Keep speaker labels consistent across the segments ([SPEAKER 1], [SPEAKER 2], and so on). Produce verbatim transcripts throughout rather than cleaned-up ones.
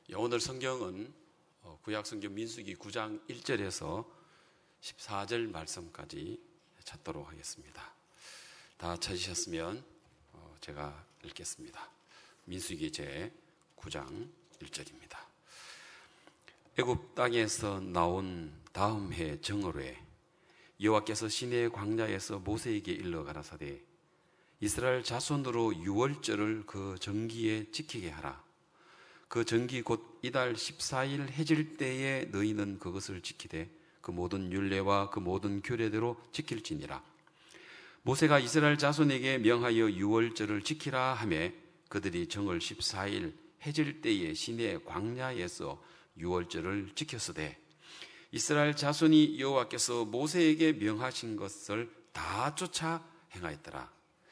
[SPEAKER 1] 오늘 성경은 구약성경 민수기 구 장 일 절에서 십사 절 말씀까지 찾도록 하겠습니다. 다 찾으셨으면 제가 읽겠습니다. 민수기 제 구 장 일 절입니다. 애굽 땅에서 나온 다음 해 정월에 여호와께서 시내 광야에서 모세에게 일러 가라사대 이스라엘 자손으로 유월절을 그 정기에 지키게 하라. 그 정기 곧 이달 십사 일 해질 때에 너희는 그것을 지키되 그 모든 율례와 그 모든 규례대로 지킬지니라. 모세가 이스라엘 자손에게 명하여 유월절을 지키라 하매 그들이 정월 십사 일 해질 때에 시내 광야에서 유월절을 지켰으되 이스라엘 자손이 여호와께서 모세에게 명하신 것을 다 쫓아 행하였더라.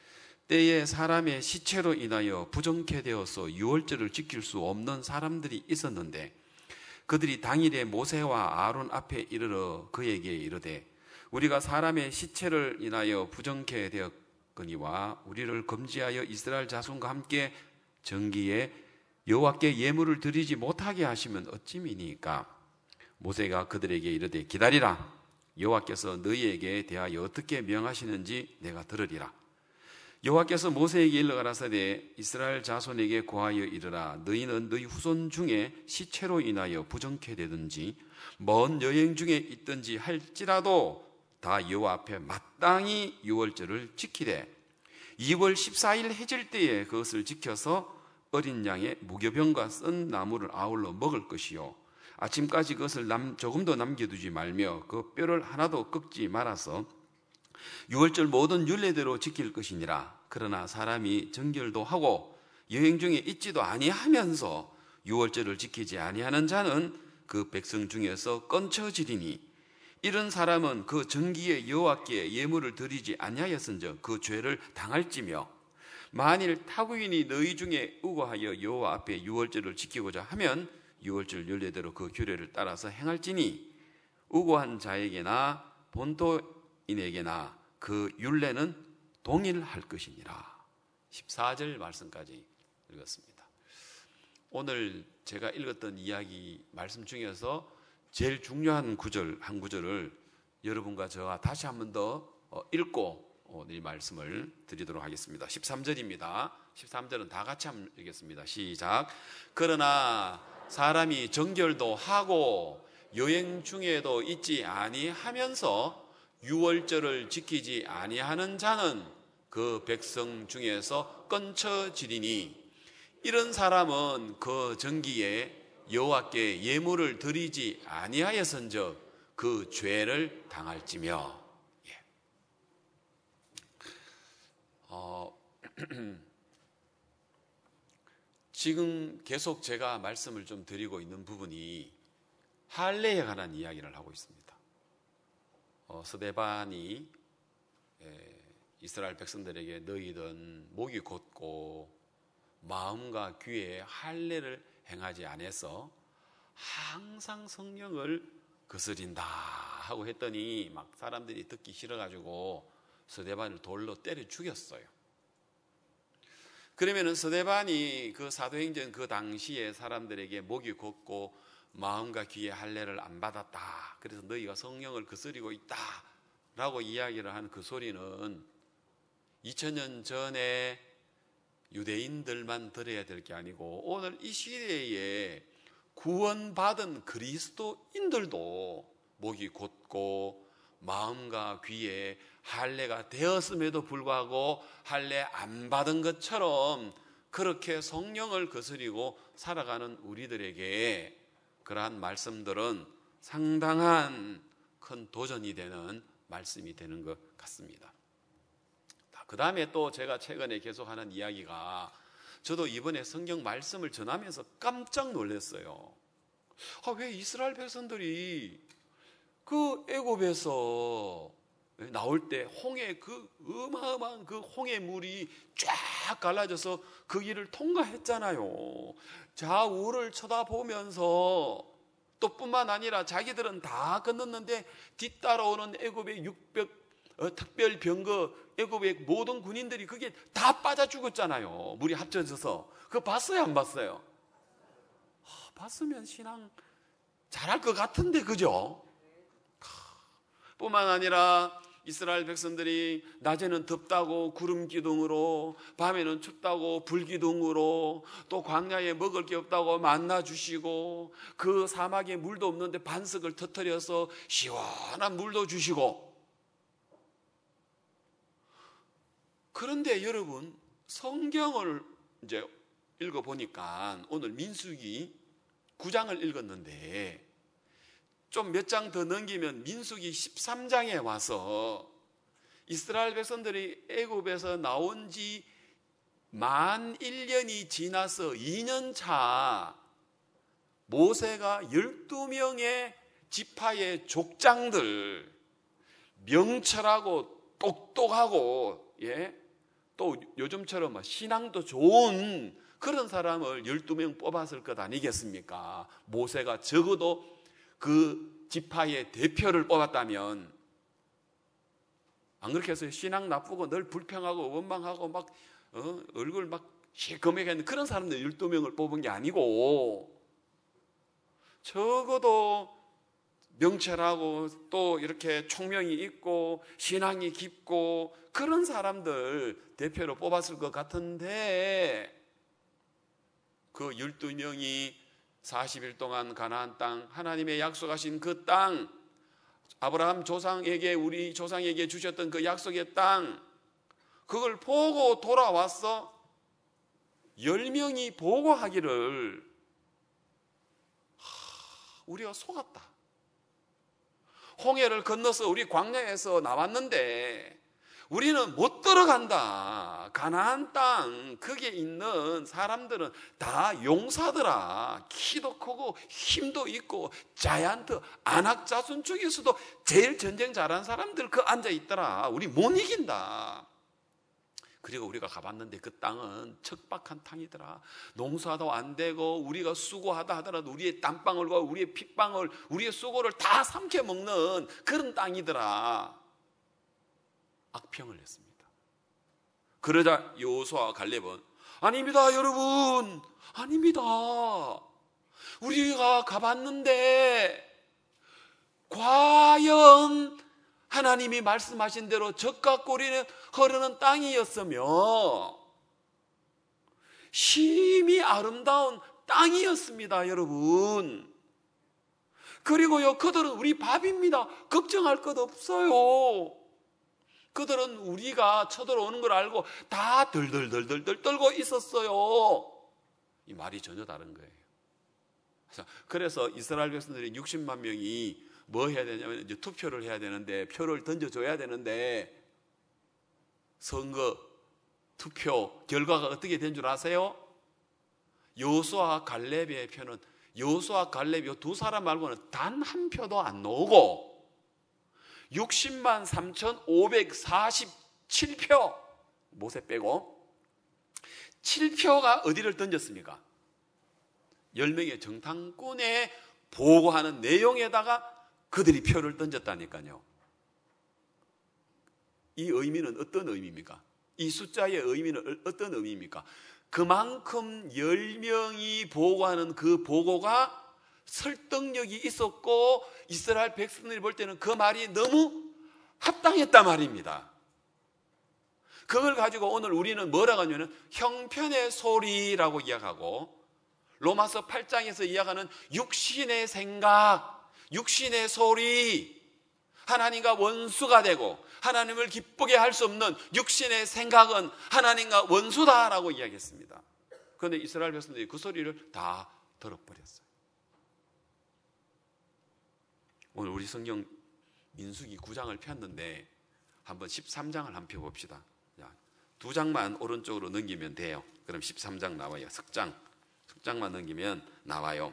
[SPEAKER 1] 때에 사람의 시체로 인하여 부정케 되어서 유월절을 지킬 수 없는 사람들이 있었는데 그들이 당일에 모세와 아론 앞에 이르러 그에게 이르되 우리가 사람의 시체를 인하여 부정케 되었거니와 우리를 금지하여 이스라엘 자손과 함께 정기에 여호와께 예물을 드리지 못하게 하시면 어찌미니까. 모세가 그들에게 이르되 기다리라. 여호와께서 너희에게 대하여 어떻게 명하시는지 내가 들으리라. 여호와께서 모세에게 일러 가라사대 이스라엘 자손에게 고하여 이르라. 너희는 너희 후손 중에 시체로 인하여 부정케 되든지 먼 여행 중에 있든지 할지라도 다 여호와 앞에 마땅히 유월절을 지키되 이월 십사 일 해질 때에 그것을 지켜서 어린 양의 무교병과 썬 나무를 아울러 먹을 것이요 아침까지 그것을 남, 조금도 남겨두지 말며 그 뼈를 하나도 꺾지 말아서 유월절 모든 율례대로 지킬 것이니라. 그러나 사람이 정결도 하고 여행 중에 있지도 아니하면서 유월절을 지키지 아니하는 자는 그 백성 중에서 끊쳐지리니 이런 사람은 그 정기에 여호와께 예물을 드리지 아니하였은즉 그 죄를 당할지며 만일 타국인이 너희 중에 우고하여 여호와 앞에 유월절을 지키고자 하면 유월절 율례대로 그 규례를 따라서 행할지니 우고한 자에게나 본토인에게나 그 율례는 동일할 것이니라. 십사 절 말씀까지 읽었습니다. 오늘 제가 읽었던 이야기 말씀 중에서 제일 중요한 구절 한 구절을 여러분과 저와 다시 한 번 더 읽고 이 말씀을 드리도록 하겠습니다. 십삼 절입니다. 십삼 절은 다 같이 한번 읽겠습니다. 시작. 그러나 사람이 정결도 하고 여행 중에도 있지 아니하면서 유월절을 지키지 아니하는 자는 그 백성 중에서 끊쳐지리니 이런 사람은 그 정기에 여호와께 예물을 드리지 아니하였은즉 그 죄를 당할지며. 예. 어, 지금 계속 제가 말씀을 좀 드리고 있는 부분이 할례에 관한 이야기를 하고 있습니다. 어, 스데반이 에, 이스라엘 백성들에게 너희는 목이 곧고 마음과 귀에 할례를 행하지 않아서 항상 성령을 거스린다 하고 했더니 막 사람들이 듣기 싫어가지고 스데반을 돌로 때려 죽였어요. 그러면은 스데반이 그 사도행전 그 당시에 사람들에게 목이 곧고 마음과 귀의 할례를 안 받았다. 그래서 너희가 성령을 거스리고 있다 라고 이야기를 한 그 소리는 이천 년 전에 유대인들만 들어야 될 게 아니고 오늘 이 시대에 구원받은 그리스도인들도 목이 곧고 마음과 귀에 할례가 되었음에도 불구하고 할례 안 받은 것처럼 그렇게 성령을 거스리고 살아가는 우리들에게 그러한 말씀들은 상당한 큰 도전이 되는 말씀이 되는 것 같습니다. 그 다음에 또 제가 최근에 계속하는 이야기가 저도 이번에 성경 말씀을 전하면서 깜짝 놀랐어요. 아, 왜 이스라엘 백성들이 그 애굽에서 나올 때 홍해 그 어마어마한 그 홍해 물이 쫙 갈라져서 그 길을 통과했잖아요. 좌우를 쳐다보면서 또 뿐만 아니라 자기들은 다 건넜는데 뒤따라오는 애굽의 육백 어, 특별 병거 애굽의 모든 군인들이 그게 다 빠져 죽었잖아요. 물이 합쳐져서. 그거 봤어요 안 봤어요? 봤으면 신앙 잘할 것 같은데, 그죠? 뿐만 아니라 이스라엘 백성들이 낮에는 덥다고 구름 기둥으로, 밤에는 춥다고 불 기둥으로, 또 광야에 먹을 게 없다고 만나 주시고, 그 사막에 물도 없는데 반석을 터뜨려서 시원한 물도 주시고. 그런데 여러분, 성경을 이제 읽어보니까 오늘 민수기 구 장을 읽었는데 좀 몇 장 더 넘기면 민수기 십삼 장에 와서 이스라엘 백성들이 애굽에서 나온 지 만 일 년이 지나서 이 년 차 모세가 열두 명의 지파의 족장들, 명철하고 똑똑하고, 예, 또 요즘처럼 신앙도 좋은 그런 사람을 열두 명 뽑았을 것 아니겠습니까? 모세가 적어도 그 지파의 대표를 뽑았다면, 안 그렇게 해서 신앙 나쁘고 늘 불평하고 원망하고 막 어, 얼굴 막 시커멓게 하는 그런 사람들 열두 명을 뽑은 게 아니고, 적어도 명철하고 또 이렇게 총명이 있고 신앙이 깊고 그런 사람들 대표로 뽑았을 것 같은데, 그 열두 명이 사십 일 동안 가나안 땅, 하나님의 약속하신 그 땅, 아브라함 조상에게, 우리 조상에게 주셨던 그 약속의 땅, 그걸 보고 돌아왔어. 열 명이 보고하기를 우리가 속았다. 홍해를 건너서 우리 광야에서 나왔는데 우리는 못 들어간다. 가나안 땅, 거기에 있는 사람들은 다 용사더라. 키도 크고 힘도 있고 자이언트, 안악자손 중에서도 제일 전쟁 잘하는 사람들 그 앉아 있더라. 우리 못 이긴다. 그리고 우리가 가봤는데 그 땅은 척박한 땅이더라. 농사도 안 되고 우리가 수고하다 하더라도 우리의 땀방울과 우리의 핏방울, 우리의 수고를 다 삼켜 먹는 그런 땅이더라. 악평을 했습니다. 그러자 여호수아와 갈렙은 아닙니다, 여러분, 아닙니다. 우리가 가봤는데 과연 하나님이 말씀하신 대로 젖과 꿀이 흐르는 땅이었으며 심히 아름다운 땅이었습니다, 여러분. 그리고요, 그들은 우리 밥입니다. 걱정할 것 없어요. 그들은 우리가 쳐들어오는 걸 알고 다 덜덜덜덜덜 떨고 있었어요. 이 말이 전혀 다른 거예요. 그래서 이스라엘 백성들이 육십만 명이 뭐 해야 되냐면 이제 투표를 해야 되는데, 표를 던져줘야 되는데, 선거 투표 결과가 어떻게 된 줄 아세요? 여호수아 갈렙의 표는, 여호수아 갈렙이 두 사람 말고는 단 한 표도 안 나오고 육십만 삼천오백사십칠 표, 모세 빼고 칠 표가 어디를 던졌습니까? 열 명의 정탐꾼에 보고하는 내용에다가 그들이 표를 던졌다니까요. 이 의미는 어떤 의미입니까? 이 숫자의 의미는 어떤 의미입니까? 그만큼 열 명이 보고하는 그 보고가 설득력이 있었고 이스라엘 백성들이 볼 때는 그 말이 너무 합당했단 말입니다. 그걸 가지고 오늘 우리는 뭐라고 하냐면 형편의 소리라고 이야기하고, 로마서 팔 장에서 이야기하는 육신의 생각, 육신의 소리, 하나님과 원수가 되고 하나님을 기쁘게 할 수 없는 육신의 생각은 하나님과 원수다라고 이야기했습니다. 그런데 이스라엘 백성들이 그 소리를 다 들어버렸어요. 오늘 우리 성경 민수기 구 장을 폈는데 한번 십삼 장을 한번 펴봅시다. 두 장만 오른쪽으로 넘기면 돼요. 그럼 십삼 장 나와요. 석장, 석장만 넘기면 나와요.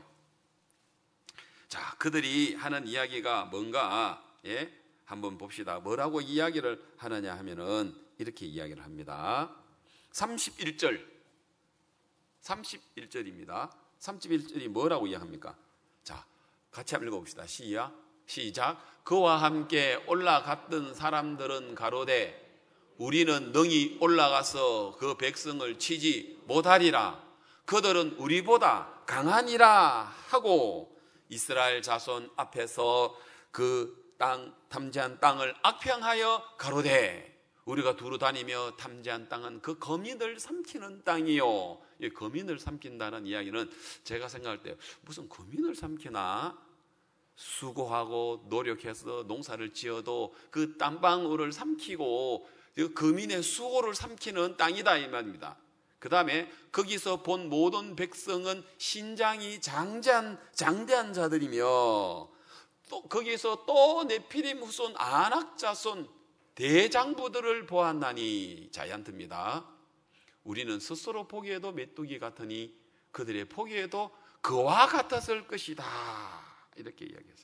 [SPEAKER 1] 자, 그들이 하는 이야기가 뭔가, 예? 한번 봅시다. 뭐라고 이야기를 하느냐 하면은 이렇게 이야기를 합니다. 삼십일 절, 삼십일 절입니다. 삼십일 절이 뭐라고 이야기합니까? 자, 같이 한번 읽어봅시다. 시작. 시작. 그와 함께 올라갔던 사람들은 가로되 우리는 능히 올라가서 그 백성을 치지 못하리라. 그들은 우리보다 강하니라 하고 이스라엘 자손 앞에서 그 땅 탐지한 땅을 악평하여 가로되 우리가 두루 다니며 탐지한 땅은 그 거민을 삼키는 땅이요. 이 거민을 삼킨다는 이야기는 제가 생각할 때 무슨 거민을 삼키나? 수고하고 노력해서 농사를 지어도 그 땀방울을 삼키고 그 거민의 수고를 삼키는 땅이다 이 말입니다. 그 다음에 거기서 본 모든 백성은 신장이 장대한, 장대한 자들이며 또 거기서 또 네피림 후손 아낙 자손 대장부들을 보았나니 자이언트입니다. 우리는 스스로 보기에도 메뚜기 같으니 그들의 보기에도 그와 같았을 것이다 이렇게 이야기했어요.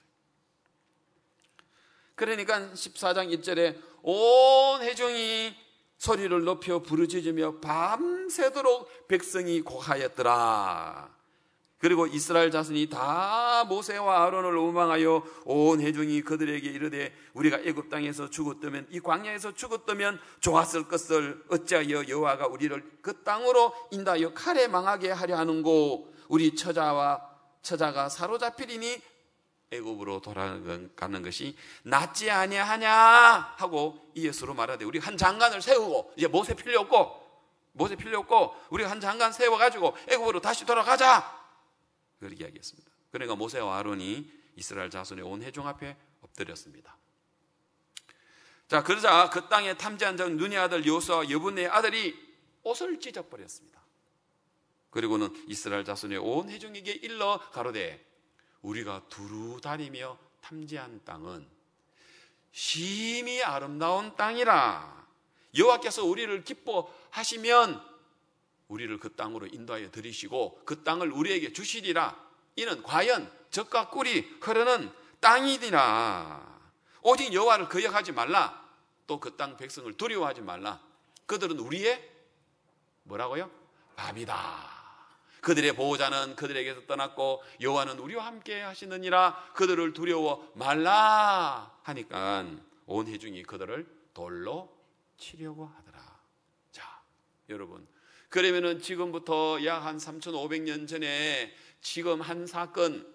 [SPEAKER 1] 그러니까 십사 장 일 절에 온 회중이 소리를 높여 부르짖으며 밤새도록 백성이 곡하였더라. 그리고 이스라엘 자손이 다 모세와 아론을 원망하여 온 회중이 그들에게 이르되 우리가 애굽 땅에서 죽었다면 이 광야에서 죽었다면 좋았을 것을 어찌하여 여호와가 우리를 그 땅으로 인도하여 칼에 망하게 하려 하는고 우리 처자와 처자가 사로잡히리니 애굽으로 돌아가는 것이 낫지 아니하냐 하고 이예수로 말하되 우리 한 장관을 세우고 이제 모세 필요 없고 모세 필요 없고 우리 한 장관 세워가지고 애굽으로 다시 돌아가자 그렇게 이야기했습니다. 그러니까 모세와 아론이 이스라엘 자손의 온 회중 앞에 엎드렸습니다. 자, 그러자 그 땅에 탐지한 자 눈의 아들 여호수아와 여분의 아들이 옷을 찢어버렸습니다. 그리고는 이스라엘 자손의 온 회중에게 일러 가로되 우리가 두루 다니며 탐지한 땅은 심히 아름다운 땅이라. 여호와께서 우리를 기뻐하시면 우리를 그 땅으로 인도하여 들이시고 그 땅을 우리에게 주시리라. 이는 과연 젖과 꿀이 흐르는 땅이니라. 오직 여호와를 거역하지 말라. 또 그 땅 백성을 두려워하지 말라. 그들은 우리의 뭐라고요? 밥이다. 그들의 보호자는 그들에게서 떠났고 여호와는 우리와 함께 하시느니라. 그들을 두려워 말라 하니까 온 회중이 그들을 돌로 치려고 하더라. 자, 여러분, 그러면은 지금부터 약 한 삼천오백 년 전에 지금 한 사건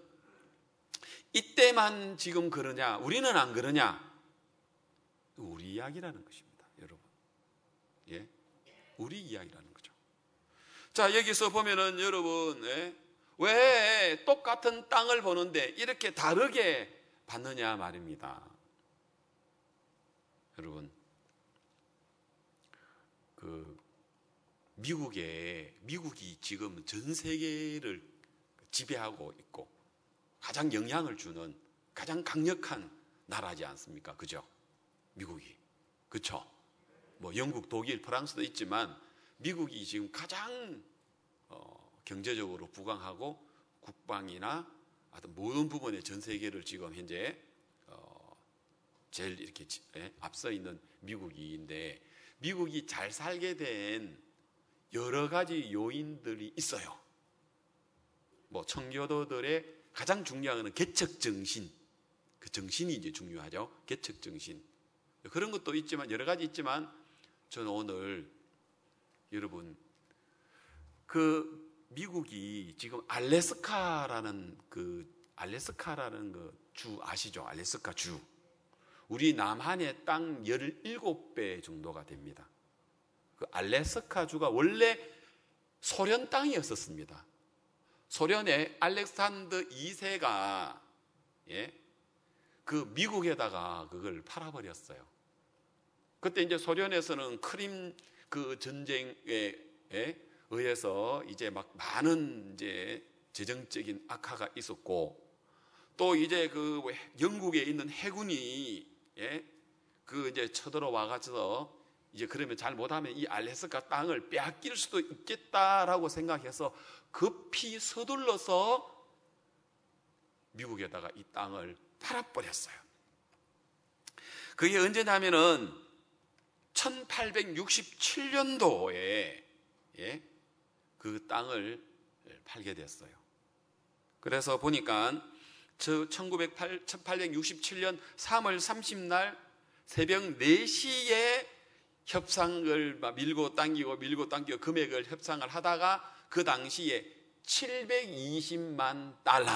[SPEAKER 1] 이때만 지금 그러냐? 우리는 안 그러냐? 우리 이야기라는 것입니다, 여러분. 예, 우리 이야기라는 거죠. 자, 여기서 보면은 여러분, 예? 왜 똑같은 땅을 보는데 이렇게 다르게 봤느냐 말입니다. 여러분, 그 미국에 미국이 지금 전 세계를 지배하고 있고 가장 영향을 주는 가장 강력한 나라지 않습니까? 그죠? 미국이. 그렇죠? 뭐 영국, 독일, 프랑스도 있지만 미국이 지금 가장 어, 경제적으로 부강하고 국방이나 하여튼 모든 부분의 전 세계를 지금 현재 어, 제일 이렇게 예, 앞서 있는 미국인데 미국이 잘 살게 된 여러 가지 요인들이 있어요. 뭐 청교도들의 가장 중요한 건 개척 정신, 그 정신이 이제 중요하죠. 개척 정신. 그런 것도 있지만 여러 가지 있지만 저는 오늘 여러분 그 미국이 지금 알래스카라는 그 알래스카라는 그 주 아시죠? 알래스카 주. 우리 남한의 땅 열일곱 배 정도가 됩니다. 그 알래스카 주가 원래 소련 땅이었었습니다. 소련의 알렉산더 이 세가 예? 그 미국에다가 그걸 팔아버렸어요. 그때 이제 소련에서는 크림 그 전쟁에 예? 의해서 이제 막 많은 이제 재정적인 악화가 있었고 또 이제 그 영국에 있는 해군이 예? 그 이제 쳐들어와가지고 이제 그러면 잘 못하면 이 알래스카 땅을 빼앗길 수도 있겠다라고 생각해서 급히 서둘러서 미국에다가 이 땅을 팔아버렸어요. 그게 언제냐면은 천팔백육십칠 년도에 예? 그 땅을 팔게 됐어요. 그래서 보니까 천팔백육십칠 년 삼월 삼십 날 새벽 네 시에 협상을 밀고 당기고 밀고 당기고 금액을 협상을 하다가 그 당시에 칠백이십만 달러,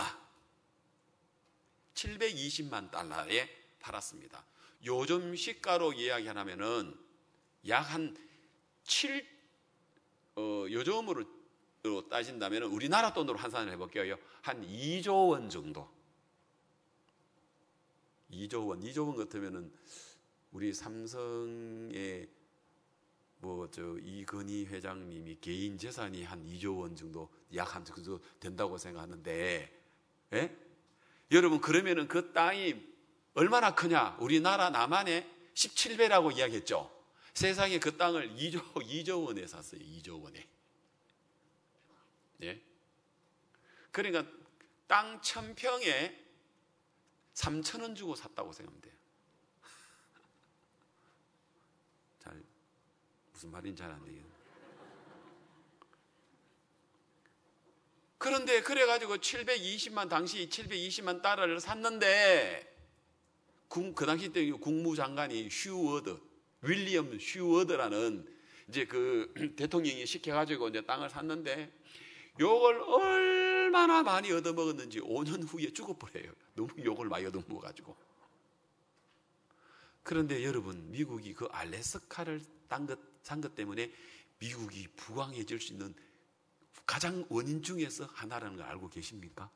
[SPEAKER 1] 칠백이십만 달러에 팔았습니다. 요즘 시가로 이야기하면은 약 한 칠, 어, 요즘으로 따진다면 우리나라 돈으로 환산을 해볼게요. 한 이조 원 정도. 이조 원, 이조 원 같으면은 우리 삼성의 뭐 저 이건희 회장님이 개인 재산이 한 이조 원 정도, 약 한 그 정도 된다고 생각하는데, 예? 여러분 그러면은 그 땅이 얼마나 크냐? 우리나라 남한의 십칠 배라고 이야기했죠. 세상에 그 땅을 이조, 이조 원에 샀어요. 이조 원에. 예? 그러니까 땅 천 평에 삼천 원 주고 샀다고 생각하면 돼요. 잘, 무슨 말인지 잘 안 되겠네. 그런데 그래가지고 칠백이십만, 당시 칠백이십만 달러를 샀는데, 그 당시 때 국무장관이 슈워드, 윌리엄 슈워드라는 이제 그 대통령이 시켜가지고 이제 땅을 샀는데, 욕을 얼마나 많이 얻어먹었는지 오 년 후에 죽어버려요. 너무 욕을 많이 얻어먹어가지고. 그런데 여러분, 미국이 그 알래스카를 딴 것, 산 것 때문에 미국이 부강해질 수 있는 가장 원인 중에서 하나라는 걸 알고 계십니까?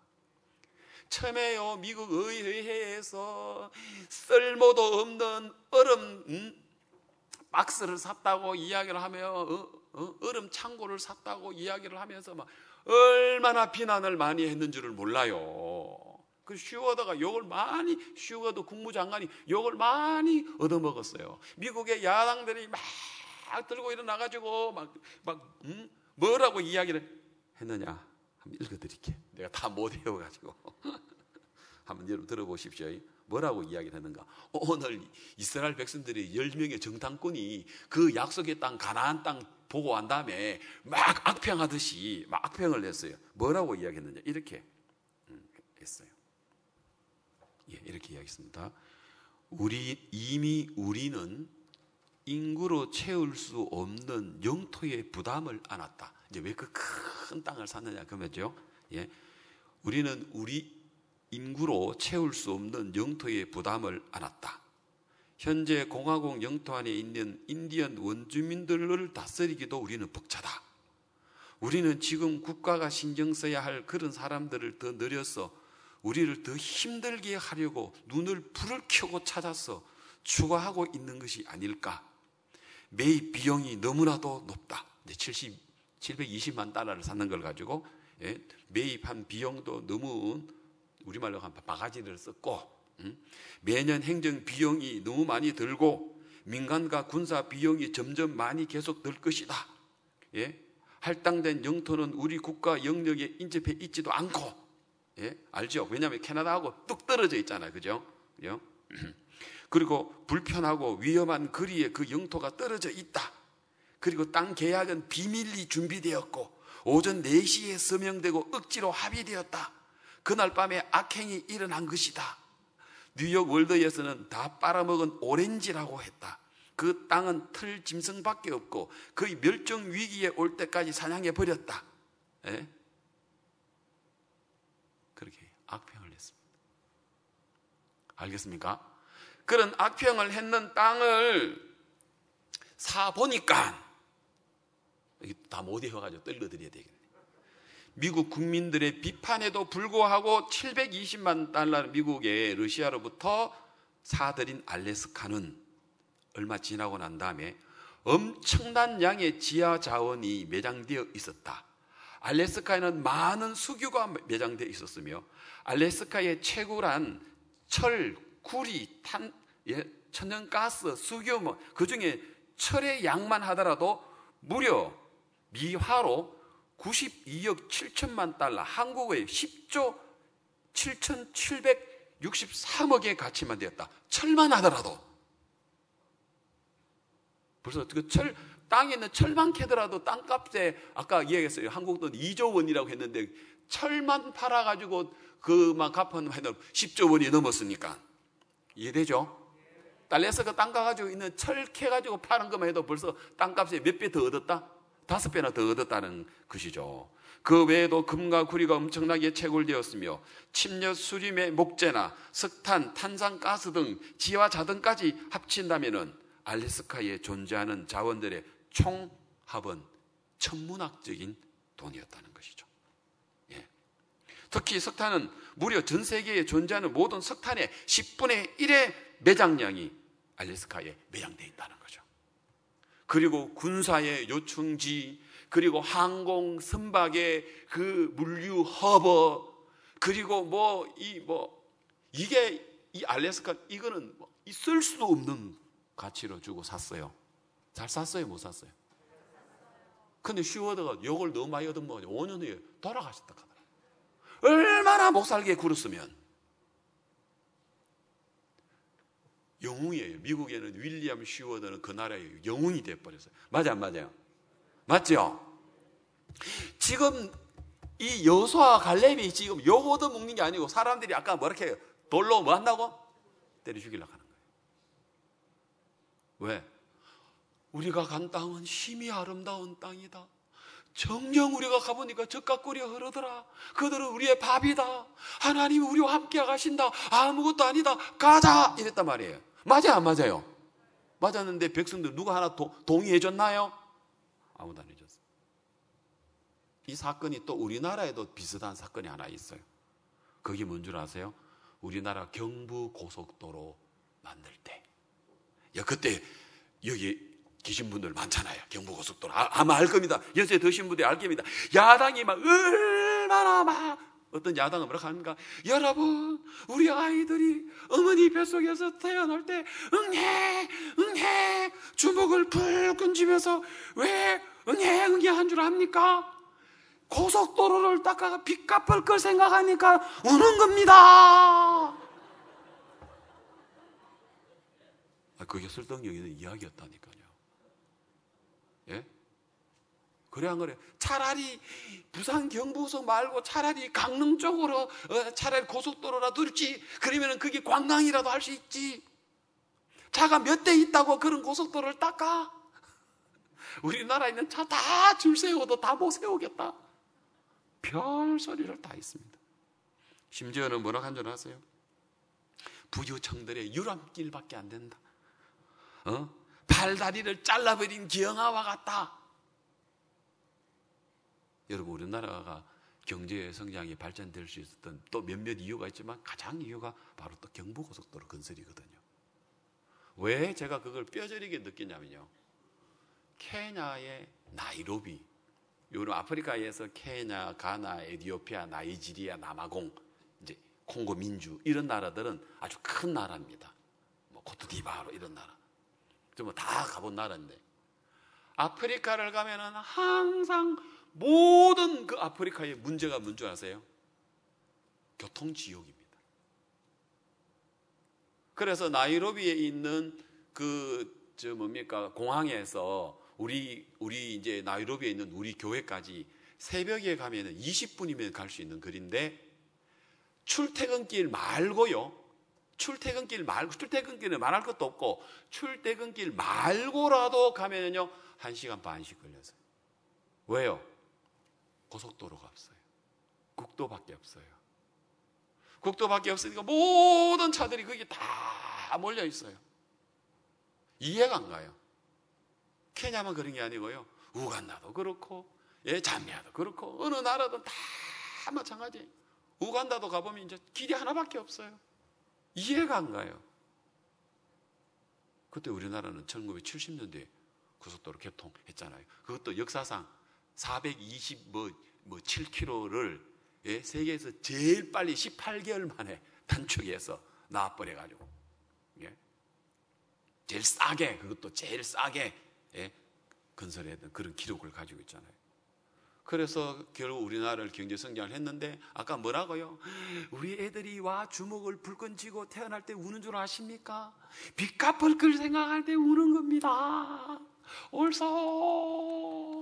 [SPEAKER 1] 처음에요, 미국 의회에서 쓸모도 없는 얼음 음? 박스를 샀다고 이야기를 하며 어? 어? 얼음 창고를 샀다고 이야기를 하면서 막 얼마나 비난을 많이 했는 줄을 몰라요. 그 슈워드가 욕을 많이, 슈워드 국무장관이 욕을 많이 얻어먹었어요. 미국의 야당들이 막 들고 일어나가지고 막, 막 음? 뭐라고 이야기를 했느냐? 한번 읽어드릴게요. 내가 다 못 외워가지고 한번 여러분 들어보십시오. 뭐라고 이야기를 했는가? 오늘 이스라엘 백성들이 열 명의 정탐꾼이 그 약속의 땅, 가나안 땅 보고 한 다음에 막 악평하듯이 막 악평을 했어요. 뭐라고 이야기했느냐? 이렇게 했어요. 예, 이렇게 이야기했습니다. 우리 이미 우리는 인구로 채울 수 없는 영토의 부담을 안았다. 이제 왜 그 큰 땅을 샀느냐 그러면요. 예, 우리는 우리 인구로 채울 수 없는 영토의 부담을 안았다. 현재 공화국 영토 안에 있는 인디언 원주민들을 다스리기도 우리는 벅차다. 우리는 지금 국가가 신경 써야 할 그런 사람들을 더 늘려서 우리를 더 힘들게 하려고 눈을 불을 켜고 찾아서 추구하고 있는 것이 아닐까. 매입 비용이 너무나도 높다. 이제 칠십, 칠백이십만 달러를 샀는 걸 가지고 예, 매입한 비용도 너무 우리말로 하면 바가지를 썼고 음? 매년 행정 비용이 너무 많이 들고 민간과 군사 비용이 점점 많이 계속 들 것이다. 예? 할당된 영토는 우리 국가 영역에 인접해 있지도 않고 예? 알죠? 왜냐하면 캐나다하고 뚝 떨어져 있잖아요. 그죠? 그죠? 그리고 불편하고 위험한 거리에 그 영토가 떨어져 있다. 그리고 땅 계약은 비밀리 준비되었고 오전 네 시에 서명되고 억지로 합의되었다. 그날 밤에 악행이 일어난 것이다. 뉴욕 월드에서는 다 빨아먹은 오렌지라고 했다. 그 땅은 털 짐승밖에 없고 거의 멸종 위기에 올 때까지 사냥해 버렸다. 예? 그렇게 악평을 했습니다. 알겠습니까? 그런 악평을 했는 땅을 사 보니까 다 못 외워가지고 떨려드려야 되겠네. 미국 국민들의 비판에도 불구하고 칠백이십만 달러 미국의 러시아로부터 사들인 알래스카는 얼마 지나고 난 다음에 엄청난 양의 지하 자원이 매장되어 있었다. 알래스카에는 많은 석유가 매장되어 있었으며 알래스카의 채굴한 철, 구리, 탄, 예, 천연가스, 석유 뭐 그중에 철의 양만 하더라도 무려 미화로 구십이억 칠천만 달러, 한국의 십조 칠천칠백육십삼억의 가치만 되었다. 철만 하더라도. 벌써 그 철, 땅에 있는 철만 캐더라도 땅값에 아까 이야기했어요. 한국 돈 이조 원이라고 했는데 철만 팔아가지고 그만 갚으면 십조 원이 넘었으니까. 이해되죠? 달래서 그 땅 가가지고 있는 철 캐가지고 파는 것만 해도 벌써 땅값에 몇 배 더 얻었다? 다섯 배나 더 얻었다는 것이죠. 그 외에도 금과 구리가 엄청나게 채굴되었으며 침려 수림의 목재나 석탄, 탄산가스 등 지와 자등까지 합친다면은 알래스카에 존재하는 자원들의 총합은 천문학적인 돈이었다는 것이죠. 예. 특히 석탄은 무려 전 세계에 존재하는 모든 석탄의 십분의 일의 매장량이 알래스카에 매장되어 있다는 거죠. 그리고 군사의 요충지, 그리고 항공 선박의 그 물류 허버, 그리고 뭐 이 뭐 이게 이 알래스카 이거는 뭐 있을 수도 없는 가치로 주고 샀어요. 잘 샀어요, 못 샀어요? 근데 슈워드가 욕을 너무 많이 얻으면 오 년 후에 돌아가셨다 하더라고요. 얼마나 못 살게 굴었으면. 영웅이에요. 미국에는 윌리엄 슈워드는 그 나라의 영웅이 되어버렸어요. 맞아, 안 맞아요? 맞죠? 지금 이 여수와 갈렙이 지금 욕 얻어 먹는 게 아니고 사람들이 아까 뭐 이렇게 돌로 뭐 한다고? 때려 죽이려고 하는 거예요. 왜? 우리가 간 땅은 힘이 아름다운 땅이다. 정녕 우리가 가보니까 젖과 꿀이 흐르더라. 그들은 우리의 밥이다. 하나님이 우리와 함께 가신다. 아무것도 아니다. 가자! 이랬단 말이에요. 맞아요, 안 맞아요? 맞았는데 백성들 누가 하나 도, 동의해 줬나요? 아무도 안 해줬어요. 이 사건이 또 우리나라에도 비슷한 사건이 하나 있어요. 그게 뭔 줄 아세요? 우리나라 경부 고속도로 만들 때. 야, 그때 여기 계신 분들 많잖아요. 경부고속도로. 아, 아마 알 겁니다. 연세 드신 분들이 알 겁니다. 야당이 막 얼마나 막 어떤 야당은 뭐라고 합니까? 여러분, 우리 아이들이 어머니 뱃속에서 태어날 때 응애 응애 주먹을 불 끈지면서 왜 응애 응애 한 줄 압니까? 고속도로를 닦아가 빚 갚을 걸 생각하니까 우는 겁니다. 아, 그게 설득력 있는 이야기였다니까요. 예? 그래 안 그래? 차라리 부산 경부선 말고 차라리 강릉 쪽으로 어, 차라리 고속도로라 둘지. 그러면 그게 관광이라도 할 수 있지. 차가 몇 대 있다고 그런 고속도로를 닦아? 우리나라에 있는 차 다 줄 세워도 다 못 세우겠다. 별 소리를 다 했습니다. 심지어는 뭐라고 한 줄 아세요? 부유청들의 유람길밖에 안 된다. 어? 팔다리를 잘라버린 기형아와 같다. 여러분, 우리나라가 경제 성장이 발전될 수 있었던 또 몇몇 이유가 있지만 가장 이유가 바로 또 경부고속도로 건설이거든요. 왜 제가 그걸 뼈저리게 느끼냐면요. 케냐의 나이로비, 요런 아프리카에서 케냐, 가나, 에티오피아, 나이지리아, 남아공, 이제 콩고 민주 이런 나라들은 아주 큰 나라입니다. 뭐 코트디바로 이런 나라. 뭐 다 가본 나라인데 아프리카를 가면은 항상 모든 그 아프리카의 문제가 뭔 줄 아세요? 교통지옥입니다. 그래서 나이로비에 있는 그 저 뭡니까 공항에서 우리 우리 이제 나이로비에 있는 우리 교회까지 새벽에 가면은 이십 분이면 갈 수 있는 거리인데 출퇴근길 말고요. 출퇴근길 말고, 출퇴근길은 말할 것도 없고, 출퇴근길 말고라도 가면은요, 한 시간 반씩 걸려서요. 왜요? 고속도로가 없어요. 국도밖에 없어요. 국도밖에 없으니까 모든 차들이 거기 다 몰려 있어요. 이해가 안 가요. 케냐만 그런 게 아니고요. 우간다도 그렇고, 예, 잠비아도 그렇고, 어느 나라든 다 마찬가지예요. 우간다도 가보면 이제 길이 하나밖에 없어요. 이해가 안 가요. 그때 우리나라는 천구백칠십 년대에 고속도로 개통했잖아요. 그것도 역사상 사백이십 뭐, 뭐 칠 킬로미터를 예, 세계에서 제일 빨리 십팔 개월 만에 단축해서 나와버려가지고 예, 제일 싸게, 그것도 제일 싸게 예, 건설했던 그런 기록을 가지고 있잖아요. 그래서 결국 우리나라를 경제 성장을 했는데 아까 뭐라고요? 우리 애들이 와 주먹을 불끈 쥐고 태어날 때 우는 줄 아십니까? 빚 갚을 걸 생각할 때 우는 겁니다. 옳소.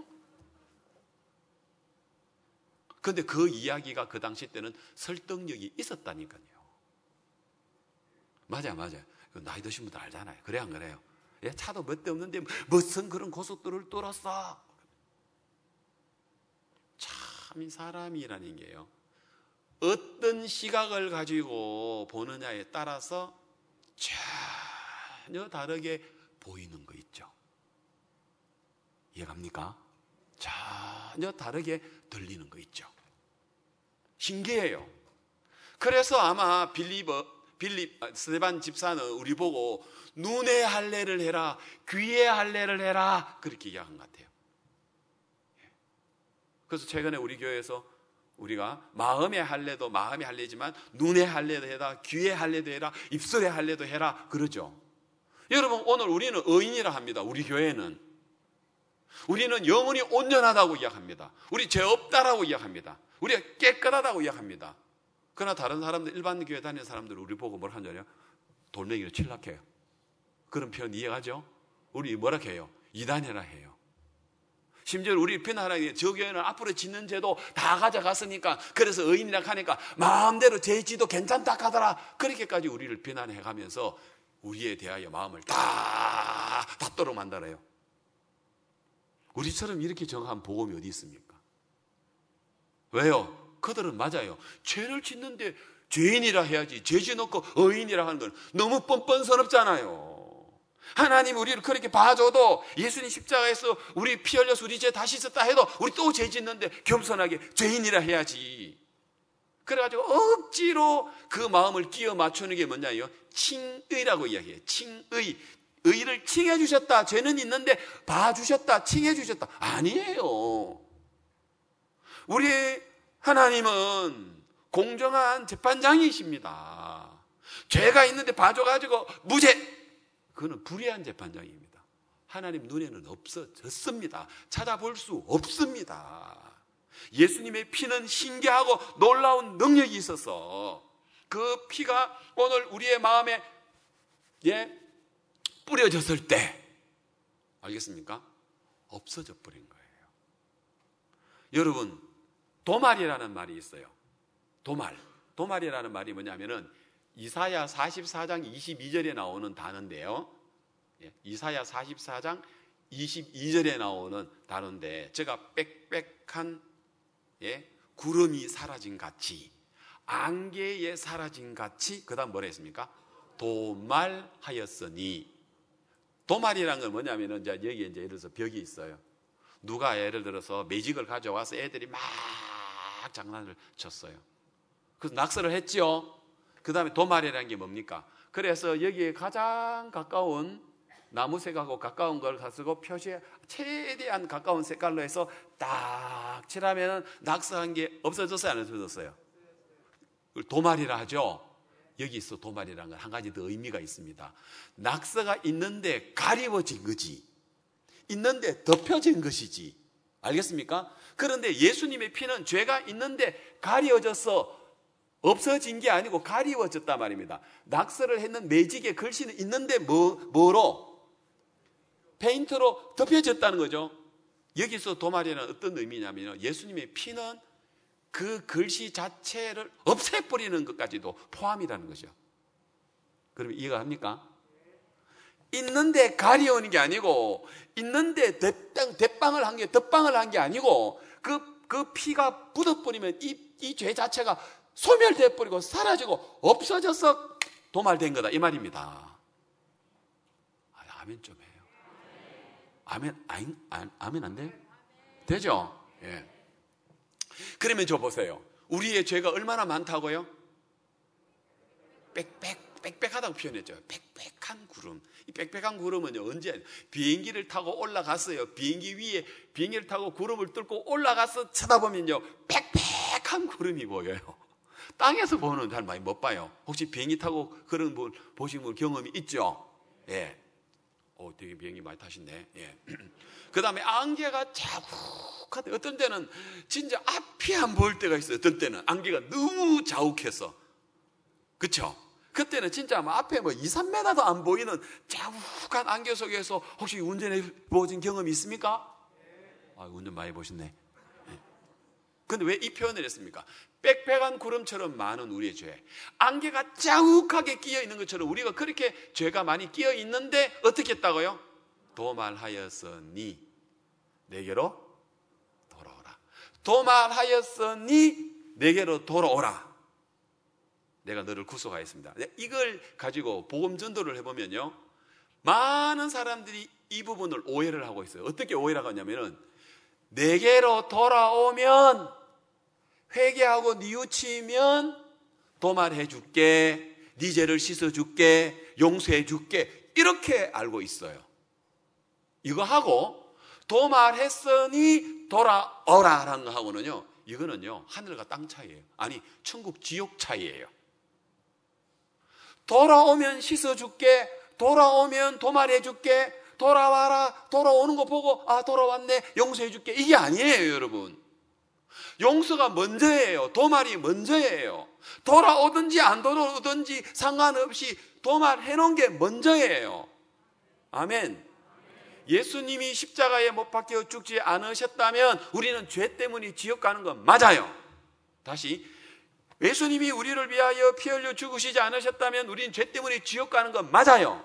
[SPEAKER 1] 그런데 그 이야기가 그 당시 때는 설득력이 있었다니까요. 맞아, 맞아. 나이 드신 분들 알잖아요. 그래 안 그래요? 예, 차도 몇 대 없는데 무슨 그런 고속도로를 뚫었어? 참 사람이라는 게요, 어떤 시각을 가지고 보느냐에 따라서 전혀 다르게 보이는 거 있죠. 이해갑니까? 전혀 다르게 들리는 거 있죠. 신기해요. 그래서 아마 빌리버, 빌립, 스데반 집사는 우리 보고 눈의 할례를 해라, 귀의 할례를 해라, 그렇게 이야기한 것 같아요. 그래서 최근에 우리 교회에서 우리가 마음의 할례도 마음의 할례지만 눈의 할례도 해라, 귀의 할례도 해라, 입술의 할례도 해라 그러죠. 여러분, 오늘 우리는 의인이라 합니다. 우리 교회는 우리는 영혼이 온전하다고 이야기합니다. 우리 죄 없다라고 이야기합니다. 우리가 깨끗하다고 이야기합니다. 그러나 다른 사람들, 일반 교회 다니는 사람들 우리 보고 뭘 하냐면 돌멩이로 칠락해요. 그런 표현 이해가죠? 우리 뭐라 해요? 이단이라 해요. 심지어 우리 비난하는 게 저 교회는 앞으로 짓는 죄도 다 가져갔으니까, 그래서 의인이라 하니까 마음대로 죄 짓도 괜찮다 하더라, 그렇게까지 우리를 비난해 가면서 우리에 대하여 마음을 다 닫도록 만들어요. 우리처럼 이렇게 정한 복음이 어디 있습니까? 왜요? 그들은 맞아요. 죄를 짓는데 죄인이라 해야지, 죄 짓놓고 의인이라 하는 건 너무 뻔뻔스럽잖아요. 하나님 우리를 그렇게 봐줘도, 예수님 십자가에서 우리 피 흘려서 우리 죄 다시 있었다 해도 우리 또 죄 짓는데 겸손하게 죄인이라 해야지. 그래가지고 억지로 그 마음을 끼워 맞추는 게 뭐냐요? 칭의라고 이야기해요. 칭의. 의를 칭해 주셨다. 죄는 있는데 봐주셨다. 칭해 주셨다. 아니에요. 우리 하나님은 공정한 재판장이십니다. 죄가 있는데 봐줘가지고 무죄, 그거는 불의한 재판장입니다. 하나님 눈에는 없어졌습니다. 찾아볼 수 없습니다. 예수님의 피는 신기하고 놀라운 능력이 있어서 그 피가 오늘 우리의 마음에 예, 뿌려졌을 때, 알겠습니까? 없어져 버린 거예요. 여러분, 도말이라는 말이 있어요. 도말. 도말이라는 말이 뭐냐면은 이사야 사십사 장 이십이 절에 나오는 단어인데요. 이사야 사십사 장 이십이 절에 나오는 단어인데, 제가 빽빽한 예, 구름이 사라진 같이, 안개에 사라진 같이, 그 다음 뭐라 했습니까? 도말하였으니. 도말이라는 건 뭐냐면은, 이제 여기 이제 예를 들어서 벽이 있어요. 누가 예를 들어서 매직을 가져와서 애들이 막 장난을 쳤어요. 그래서 낙서를 했죠. 그 다음에 도말이라는 게 뭡니까? 그래서 여기에 가장 가까운 나무색하고 가까운 걸 가지고 표시에 최대한 가까운 색깔로 해서 딱 칠하면 낙서한 게 없어졌어요, 안 없어졌어요? 도말이라 하죠. 여기 있어. 도말이라는 건 한 가지 더 의미가 있습니다. 낙서가 있는데 가리워진 거지, 있는데 덮여진 것이지. 알겠습니까? 그런데 예수님의 피는 죄가 있는데 가리워져서 없어진 게 아니고 가리워졌단 말입니다. 낙서를 했는 매직의 글씨는 있는데 뭐, 뭐로? 페인트로 덮여졌다는 거죠. 여기서 도말이라는 어떤 의미냐면, 예수님의 피는 그 글씨 자체를 없애버리는 것까지도 포함이라는 거죠. 그러면 이해가 합니까? 있는데 가려우는 게 아니고, 있는데 대빵, 대빵을 한 게, 덧빵을 한 게 아니고, 그, 그 피가 묻어버리면 이, 이 죄 자체가 소멸돼버리고 사라지고 없어져서 도말된 거다, 이 말입니다. 아, 아멘 좀 해요. 아멘, 아멘, 아멘 안 돼요? 되죠? 예. 그러면 저 보세요. 우리의 죄가 얼마나 많다고요? 빽빽, 빽빽하다고 표현했죠. 빽빽한 구름. 이 빽빽한 구름은요, 언제? 비행기를 타고 올라갔어요. 비행기 위에, 비행기를 타고 구름을 뚫고 올라가서 쳐다보면요, 빽빽한 구름이 보여요. 땅에서 보는 잘 많이 못 봐요. 혹시 비행기 타고 그런 분 보신 분 경험이 있죠? 예. 오, 되게 비행기 많이 타신네. 예. 그 다음에 안개가 자욱하대. 어떤 때는 진짜 앞이 안 보일 때가 있어요. 어떤 때는 안개가 너무 자욱해서. 그쵸? 그때는 진짜 뭐 앞에 뭐 이, 삼 미터도 안 보이는 자욱한 안개 속에서 혹시 운전해 보신 경험이 있습니까? 아, 운전 많이 보셨네. 근데 왜 이 표현을 했습니까? 빽빽한 구름처럼 많은 우리의 죄, 안개가 자욱하게 끼어 있는 것처럼 우리가 그렇게 죄가 많이 끼어 있는데 어떻게 했다고요? 도말하였으니 내게로 돌아오라. 도말하였으니 내게로 돌아오라. 내가 너를 구속하였습니다. 이걸 가지고 복음 전도를 해보면요, 많은 사람들이 이 부분을 오해를 하고 있어요. 어떻게 오해를 하냐면은, 내게로 돌아오면, 회개하고 뉘우치면 도말해 줄게, 네 죄를 씻어 줄게, 용서해 줄게, 이렇게 알고 있어요. 이거 하고 도말했으니 돌아오라라는 거 하고는요, 이거는요 하늘과 땅 차이예요. 아니, 천국 지옥 차이예요. 돌아오면 씻어줄게, 돌아오면 도말해줄게, 돌아와라, 돌아오는 거 보고 아 돌아왔네, 용서해줄게, 이게 아니에요. 여러분, 용서가 먼저예요. 도말이 먼저예요. 돌아오든지 안 돌아오든지 상관없이 도말해놓은 게 먼저예요. 아멘. 예수님이 십자가에 못 박혀 죽지 않으셨다면 우리는 죄 때문에 지옥 가는 건 맞아요. 다시, 예수님이 우리를 위하여 피 흘려 죽으시지 않으셨다면 우리는 죄 때문에 지옥 가는 건 맞아요.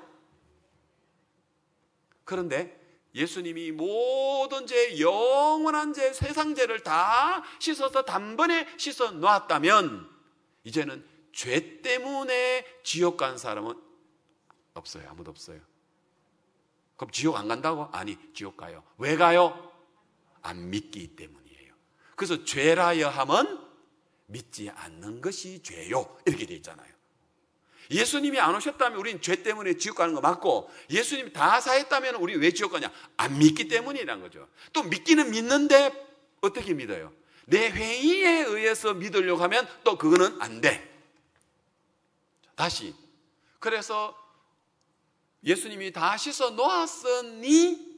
[SPEAKER 1] 그런데 예수님이 모든 죄, 영원한 죄, 세상 죄를 다 씻어서 단번에 씻어 놓았다면 이제는 죄 때문에 지옥 간 사람은 없어요. 아무도 없어요. 그럼 지옥 안 간다고? 아니, 지옥 가요. 왜 가요? 안 믿기 때문이에요. 그래서 죄라여 함은 믿지 않는 것이 죄요, 이렇게 돼 있잖아요. 예수님이 안 오셨다면 우리는 죄 때문에 지옥 가는 거 맞고, 예수님이 다 사했다면 우리 왜 지옥 가냐? 안 믿기 때문이라는 거죠. 또 믿기는 믿는데 어떻게 믿어요? 내 회의에 의해서 믿으려고 하면 또 그거는 안 돼. 다시, 그래서 예수님이 다 씻어 놓았으니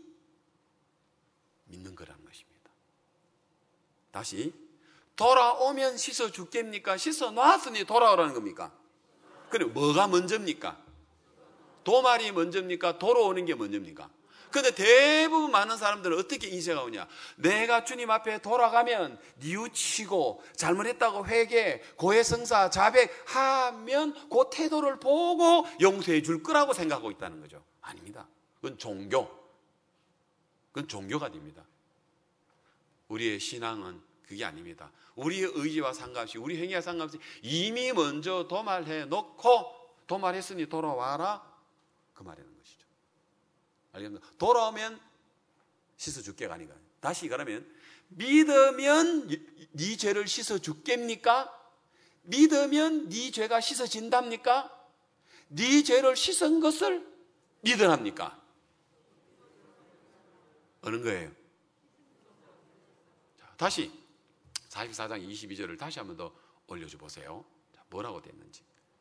[SPEAKER 1] 믿는 거라는 것입니다. 다시, 돌아오면 씻어 죽겠습니까? 씻어 놓았으니 돌아오라는 겁니까? 그래, 뭐가 먼저입니까? 도말이 먼저입니까? 돌아오는 게 먼저입니까? 근데 대부분 많은 사람들은 어떻게 인식하느냐? 내가 주님 앞에 돌아가면 뉘우치고 잘못했다고 회개, 고해성사, 자백하면 그 태도를 보고 용서해 줄 거라고 생각하고 있다는 거죠. 아닙니다. 그건 종교. 그건 종교가 됩니다. 우리의 신앙은 그게 아닙니다. 우리의 의지와 상관없이, 우리 행위와 상관없이 이미 먼저 도말해 놓고 도말했으니 돌아와라, 그 말이라는 것이죠. 알겠습니까? 돌아오면 씻어줄게가 아니라, 다시 그러면 믿으면 네 죄를 씻어줄겠습니까? 믿으면 네 죄가 씻어진답니까? 네 죄를 씻은 것을 믿으랍니까? 어느 거예요? 자, 다시 사십사 장 이십이 절을 다시 한번 더 올려줘 보세요. 자, 뭐라고 됐는지.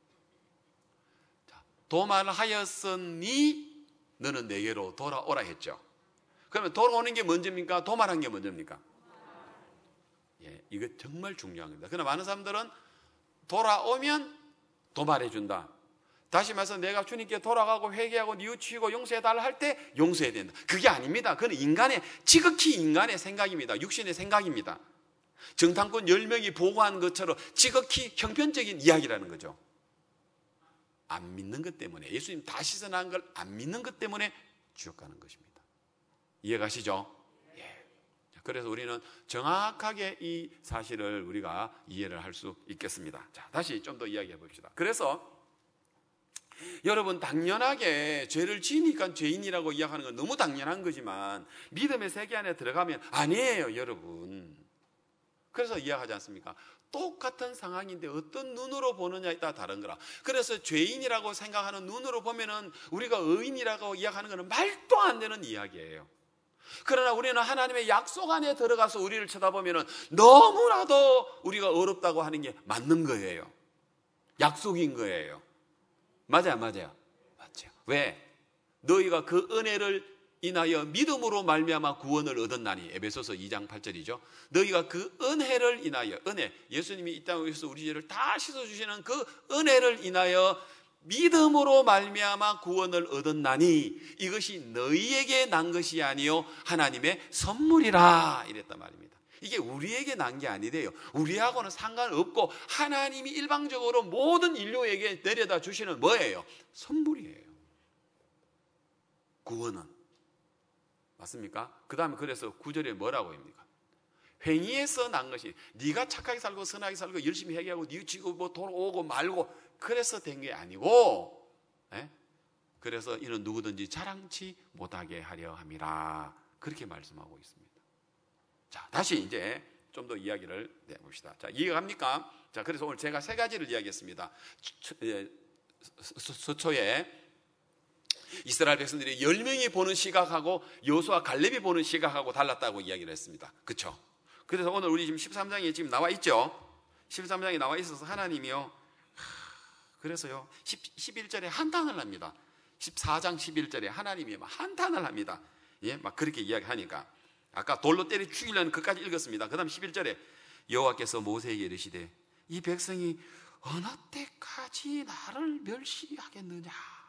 [SPEAKER 1] 자, 도말하였으니 너는 내게로 돌아오라 했죠. 그러면 돌아오는 게 먼저입니까? 도말한 게 먼저입니까? 예, 이거 정말 중요한 겁니다. 그러나 많은 사람들은 돌아오면 도말해 준다. 다시 말해서 내가 주님께 돌아가고 회개하고 뉘우치고 용서해달라 할 때 용서해야 된다. 그게 아닙니다. 그건 인간의, 지극히 인간의 생각입니다. 육신의 생각입니다. 정탐꾼 열 명이 보고한 것처럼 지극히 형편적인 이야기라는 거죠. 안 믿는 것 때문에, 예수님 다 씻어난 걸 안 믿는 것 때문에 지옥 가는 것입니다. 이해가시죠? 예. 그래서 우리는 정확하게 이 사실을 우리가 이해를 할 수 있겠습니다. 자, 다시 좀 더 이야기해 봅시다. 그래서 여러분, 당연하게 죄를 지으니까 죄인이라고 이야기하는 건 너무 당연한 거지만 믿음의 세계 안에 들어가면 아니에요, 여러분. 그래서 이야기하지 않습니까? 똑같은 상황인데 어떤 눈으로 보느냐에 따라 다른 거라. 그래서 죄인이라고 생각하는 눈으로 보면은 우리가 의인이라고 이야기하는 것은 말도 안 되는 이야기예요. 그러나 우리는 하나님의 약속 안에 들어가서 우리를 쳐다보면은 너무나도 우리가 어렵다고 하는 게 맞는 거예요. 약속인 거예요. 맞아요, 맞아요, 맞죠. 왜? 너희가 그 은혜를 인하여 믿음으로 말미암아 구원을 얻었나니. 에베소서 이 장 팔 절이죠. 너희가 그 은혜를 인하여, 은혜, 예수님이 이 땅에 오셔서 우리 죄를 다 씻어주시는 그 은혜를 인하여 믿음으로 말미암아 구원을 얻었나니 이것이 너희에게 난 것이 아니요 하나님의 선물이라, 이랬단 말입니다. 이게 우리에게 난 게 아니래요. 우리하고는 상관없고 하나님이 일방적으로 모든 인류에게 내려다 주시는 뭐예요? 선물이에요. 구원은. 맞습니까? 그 다음에 그래서 구 절에 뭐라고 합니까? 행위에서 난 것이, 네가 착하게 살고 선하게 살고 열심히 회개하고 뉘우치고 뭐 돌아오고 말고 그래서 된 게 아니고, 예? 그래서 이는 누구든지 자랑치 못하게 하려 함이라, 그렇게 말씀하고 있습니다. 자, 다시 이제 좀 더 이야기를 내봅시다. 자, 이해가 갑니까? 자, 그래서 오늘 제가 세 가지를 이야기했습니다. 서초에 이스라엘 백성들이 열 명이 보는 시각하고 여호수아 갈렙이 보는 시각하고 달랐다고 이야기를 했습니다. 그렇죠? 그래서 오늘 우리 지금 십삼 장에 지금 나와 있죠? 십삼 장에 나와 있어서 하나님이요, 그래서요 십일 절에 한탄을 합니다. 십사 장 십일 절에 하나님이 막 한탄을 합니다. 예, 막 그렇게 이야기하니까 아까 돌로 때려 죽이려는 그까지 읽었습니다. 그 다음 십일 절에 여호와께서 모세에게 이르시되 이 백성이 어느 때까지 나를 멸시하겠느냐,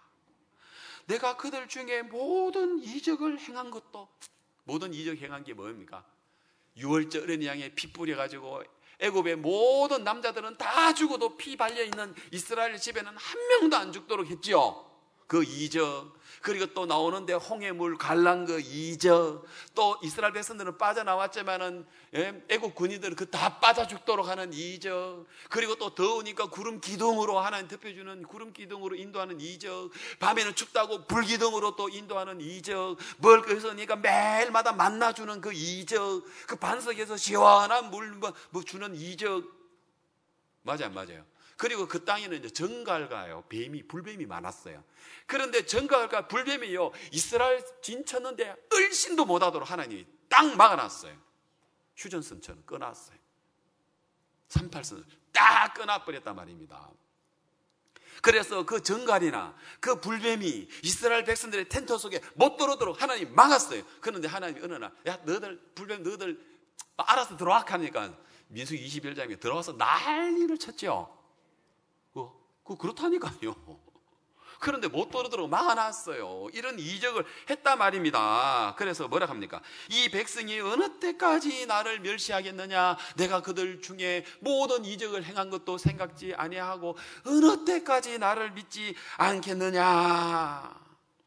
[SPEAKER 1] 내가 그들 중에 모든 이적을 행한 것도, 모든 이적 행한 게 뭡니까? 유월절 어린 양에 피 뿌려가지고 애굽의 모든 남자들은 다 죽어도 피 발려있는 이스라엘 집에는 한 명도 안 죽도록 했죠. 그 이적, 그리고 또 나오는데 홍해물 갈란 그 이적, 또 이스라엘 백성들은 빠져나왔지만은 애굽 군인들은 그 다 빠져 죽도록 하는 이적, 그리고 또 더우니까 구름 기둥으로 하나님 덮여주는 구름 기둥으로 인도하는 이적, 밤에는 춥다고 불 기둥으로 또 인도하는 이적, 뭘 그래서니까 매일마다 만나주는 그 이적, 그 반석에서 시원한 물 뭐 주는 이적, 맞아요, 맞아요. 그리고 그 땅에는 이제 정갈가요, 뱀이, 불뱀이 많았어요. 그런데 정갈과 불뱀이요, 이스라엘 진쳤는데 얼씬도 못하도록 하나님이 딱 막아놨어요. 휴전선처럼 끊었어요. 삼팔선을 딱 끊어버렸단 말입니다. 그래서 그 정갈이나 그 불뱀이 이스라엘 백성들의 텐트 속에 못 들어오도록 하나님이 막았어요. 그런데 하나님이 어느 날, 야, 너희들 불뱀 너희들 알아서 들어와 하니까 민수기 이십일 장에 들어와서 난리를 쳤죠. 그 그렇다니까요. 그런데 못 들어오도록 막아놨어요. 이런 이적을 했단 말입니다. 그래서 뭐라 합니까? 이 백성이 어느 때까지 나를 멸시하겠느냐, 내가 그들 중에 모든 이적을 행한 것도 생각지 아니하고 어느 때까지 나를 믿지 않겠느냐.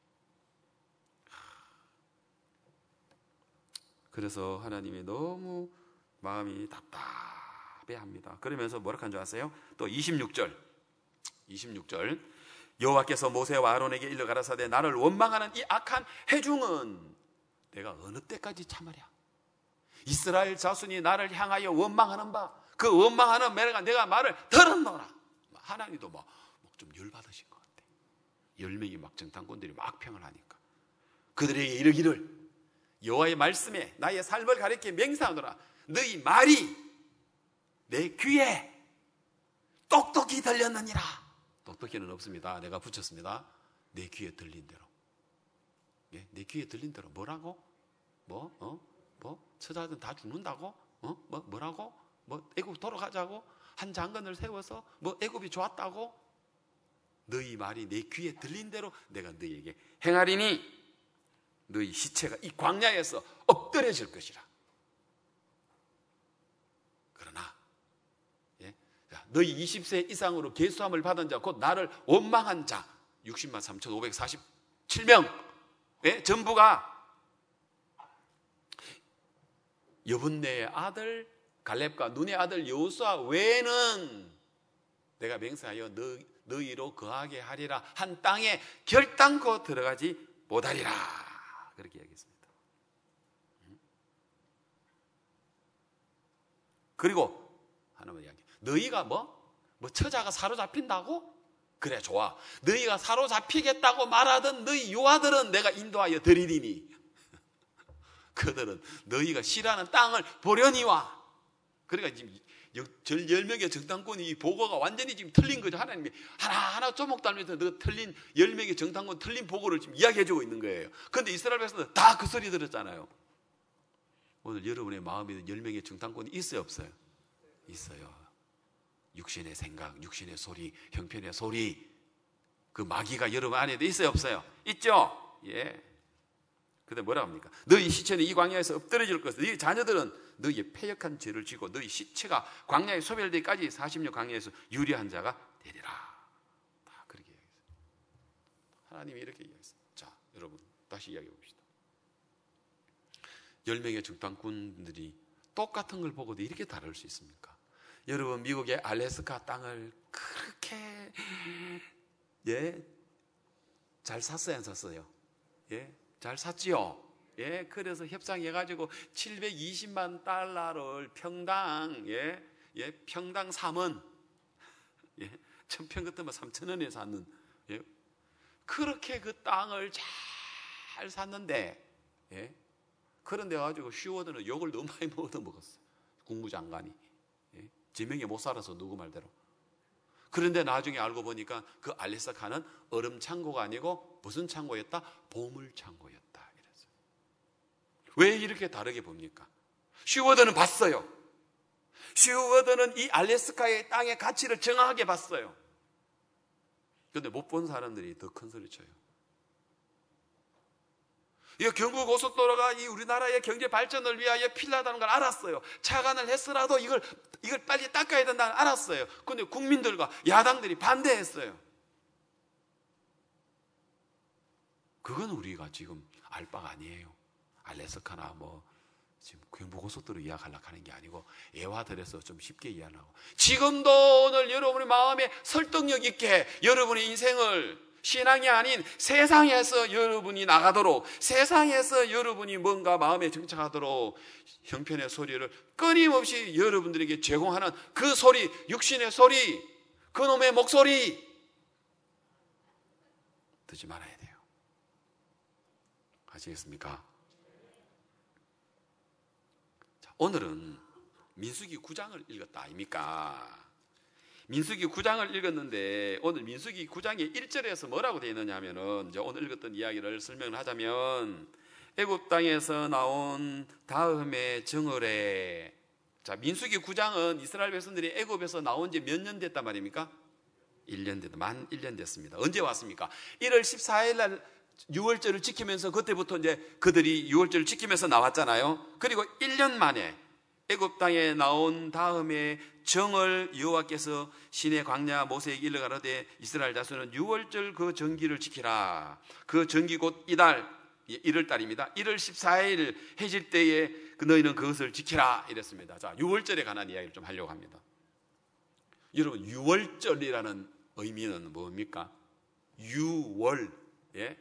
[SPEAKER 1] 그래서 하나님이 너무 마음이 답답해합니다. 그러면서 뭐라 한 줄 아세요? 또 이십육 절 이십육 절 여호와께서 모세와 아론에게 일러 가라사대 나를 원망하는 이 악한 회중은 내가 어느 때까지 참으랴. 이스라엘 자손이 나를 향하여 원망하는 바, 그 원망하는 매가 내가 말을 들었노라. 하나님도 막 좀 열받으신 것 같아. 열 명이 막 정탐꾼들이 막 평을 하니까 그들에게 이르기를 여호와의 말씀에 나의 삶을 가리켜 맹세하노라. 너희 말이 내 귀에 똑똑히 들렸느니라. 똑똑히는 없습니다. 내가 붙였습니다. 내 귀에 들린 대로. 예? 내 귀에 들린 대로 뭐라고? 뭐? 어? 뭐? 처자들 다 죽는다고? 어? 뭐? 뭐라고? 뭐? 애굽 돌아가자고? 한 장관을 세워서 뭐 애굽이 좋았다고? 너희 말이 내 귀에 들린 대로 내가 너희에게 행하리니 너희 시체가 이 광야에서 엎드려질 것이라. 그러나 너희 이십 세 이상으로 계수함을 받은 자, 곧 나를 원망한 자 육십만 삼천오백사십칠 명 예? 전부가 여분네의 아들 갈렙과 눈의 아들 여호수아 외에는 내가 맹세하여 너, 너희로 거하게 하리라 한 땅에 결단코 들어가지 못하리라. 그렇게 얘기했습니다. 그리고 하나만 이야기. 너희가 뭐? 뭐 처자가 사로잡힌다고? 그래 좋아. 너희가 사로잡히겠다고 말하던 너희 요아들은 내가 인도하여 드리리니 그들은 너희가 싫어하는 땅을 보려니와. 그러니까 지금 절 열 명의 정탐꾼이 이 보고가 완전히 지금 틀린 거죠. 하나님이 하나하나 조목 달면서 너 틀린 열 명의 정탐꾼 틀린 보고를 지금 이야기해주고 있는 거예요. 그런데 이스라엘 백성들 다 그 소리 들었잖아요. 오늘 여러분의 마음에 열 명의 정탐꾼이 있어요 없어요? 있어요. 육신의 생각, 육신의 소리, 형편의 소리, 그 마귀가 여러분 안에도 있어요 없어요? 있죠? 예. 근데 뭐라 합니까? 너희 시체는 이 광야에서 엎드려질 것이다. 너희 자녀들은 너희의 패역한 죄를 지고 너희 시체가 광야에 소멸되기까지 사십 년 광야에서 유리한 자가 되리라. 다 그렇게 이야기했어요. 하나님이 이렇게 이야기했어요. 자, 여러분 다시 이야기해 봅시다. 열 명의 정탐꾼들이 똑같은 걸 보고도 이렇게 다를 수 있습니까? 여러분, 미국의 알래스카 땅을 그렇게 예, 잘 샀어요, 안 샀어요? 예, 잘 샀지요. 예, 그래서 협상해가지고 칠백이십만 달러를 평당, 예, 예, 평당 삼 원, 예, 천평 같으면 삼천 원에 샀는, 예, 그렇게 그 땅을 잘 샀는데, 예, 그런데 가지고 슈워드는 욕을 너무 많이 얻어 먹었어. 국무장관이. 예, 지명에 못 살아서 누구 말대로. 그런데 나중에 알고 보니까 그 알래스카는 얼음 창고가 아니고 무슨 창고였다? 보물 창고였다. 이랬어요. 왜 이렇게 다르게 봅니까? 슈워드는 봤어요. 슈워드는 이 알래스카의 땅의 가치를 정확하게 봤어요. 그런데 못 본 사람들이 더 큰 소리 쳐요. 이 경부 고속도로가 이 우리나라의 경제 발전을 위하여 필요하다는 걸 알았어요. 차관을 했으라도 이걸 이걸 빨리 닦아야 된다는 걸 알았어요. 그런데 국민들과 야당들이 반대했어요. 그건 우리가 지금 알 바가 아니에요. 알래스카나 뭐 지금 경부 고속도로 이야기하려고 하는 게 아니고 애화들에서 좀 쉽게 이해하려고. 지금도 오늘 여러분의 마음에 설득력 있게 여러분의 인생을 신앙이 아닌 세상에서 여러분이 나가도록, 세상에서 여러분이 뭔가 마음에 정착하도록 형편의 소리를 끊임없이 여러분들에게 제공하는 그 소리, 육신의 소리, 그놈의 목소리 듣지 말아야 돼요. 아시겠습니까? 자, 오늘은 민수기 구 장을 읽었다 아닙니까? 민수기 구 장을 읽었는데 오늘 민수기 구 장의 일 절에서 뭐라고 되어 있느냐 하면은, 이제 오늘 읽었던 이야기를 설명을 하자면, 애굽 땅에서 나온 다음에 정월에, 자, 민수기 구 장은 이스라엘 백성들이 애굽에서 나온 지 몇 년 됐단 말입니까? 일 년 됐다. 만 일 년 됐습니다. 언제 왔습니까? 일월 십사일 날 유월절을 지키면서, 그때부터 이제 그들이 유월절을 지키면서 나왔잖아요. 그리고 일 년 만에 애굽 땅에 나온 다음에 정월 여호와께서 시내 광야 모세에게 일러 가라되 이스라엘 자손은 유월절 그 정기를 지키라. 그 정기 곧 이달, 일월 달입니다. 일월 십사일 해질 때에 너희는 그것을 지키라 이랬습니다. 자, 유월절에 관한 이야기를 좀 하려고 합니다. 여러분, 유월절이라는 의미는 뭡니까? 유월, 예?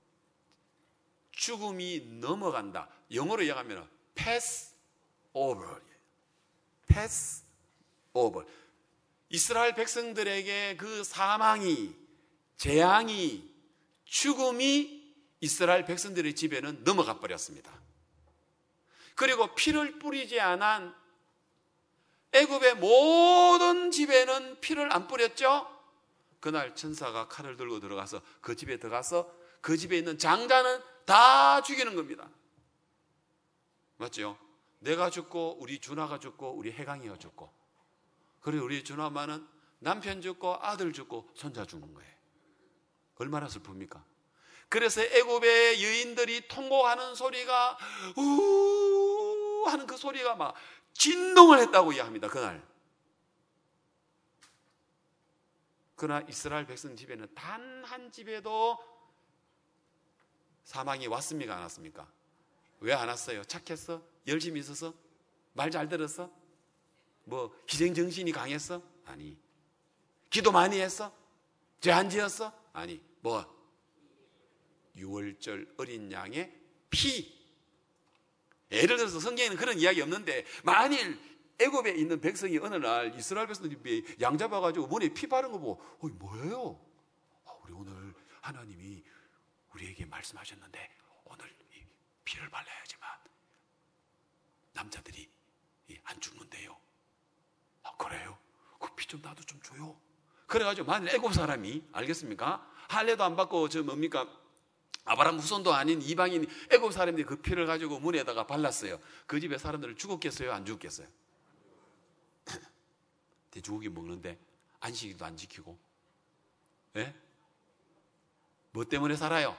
[SPEAKER 1] 죽음이 넘어간다. 영어로 이야기하면 pass over, pass over. 이스라엘 백성들에게 그 사망이, 재앙이, 죽음이 이스라엘 백성들의 집에는 넘어가 버렸습니다. 그리고 피를 뿌리지 않은 애굽의 모든 집에는 피를 안 뿌렸죠. 그날 천사가 칼을 들고 들어가서 그 집에 들어가서 그 집에 있는 장자는 다 죽이는 겁니다. 맞죠? 내가 죽고 우리 준하가 죽고 우리 해강이가 죽고, 그리고 우리 준하만은 남편 죽고 아들 죽고 손자 죽는 거예요. 얼마나 슬픕니까? 그래서 애굽의 여인들이 통곡하는 소리가 우 하는 그 소리가 막 진동을 했다고 이야기합니다. 그날. 그러나 이스라엘 백성 집에는 단 한 집에도 사망이 왔습니까? 안 왔습니까? 왜 안 왔어요? 착했어? 열심히 있어서? 말 잘 들었어? 뭐 희생정신이 강했어? 아니. 기도 많이 했어? 죄 안 지었어? 아니. 뭐? 유월절 어린 양의 피. 예를 들어서 성경에는 그런 이야기 없는데, 만일 애굽에 있는 백성이 어느 날 이스라엘 백성들이 양 잡아가지고 문에 피 바른 거 보고 어, 뭐예요? 아, 우리 오늘 하나님이 우리에게 말씀하셨는데 오늘 이 피를 발라야지만 남자들이 안 죽는데요. 아, 그래요? 그 피 좀 나도 좀 줘요. 그래가지고 만일 애굽 사람이, 알겠습니까? 할례도 안 받고 저 뭡니까? 아브라함 후손도 아닌 이방인 애굽 사람들이 그 피를 가지고 문에다가 발랐어요. 그 집에 사람들은 죽었겠어요? 안 죽었겠어요? 돼지고기 먹는데 안식일도 안 지키고, 예? 뭐 때문에 살아요?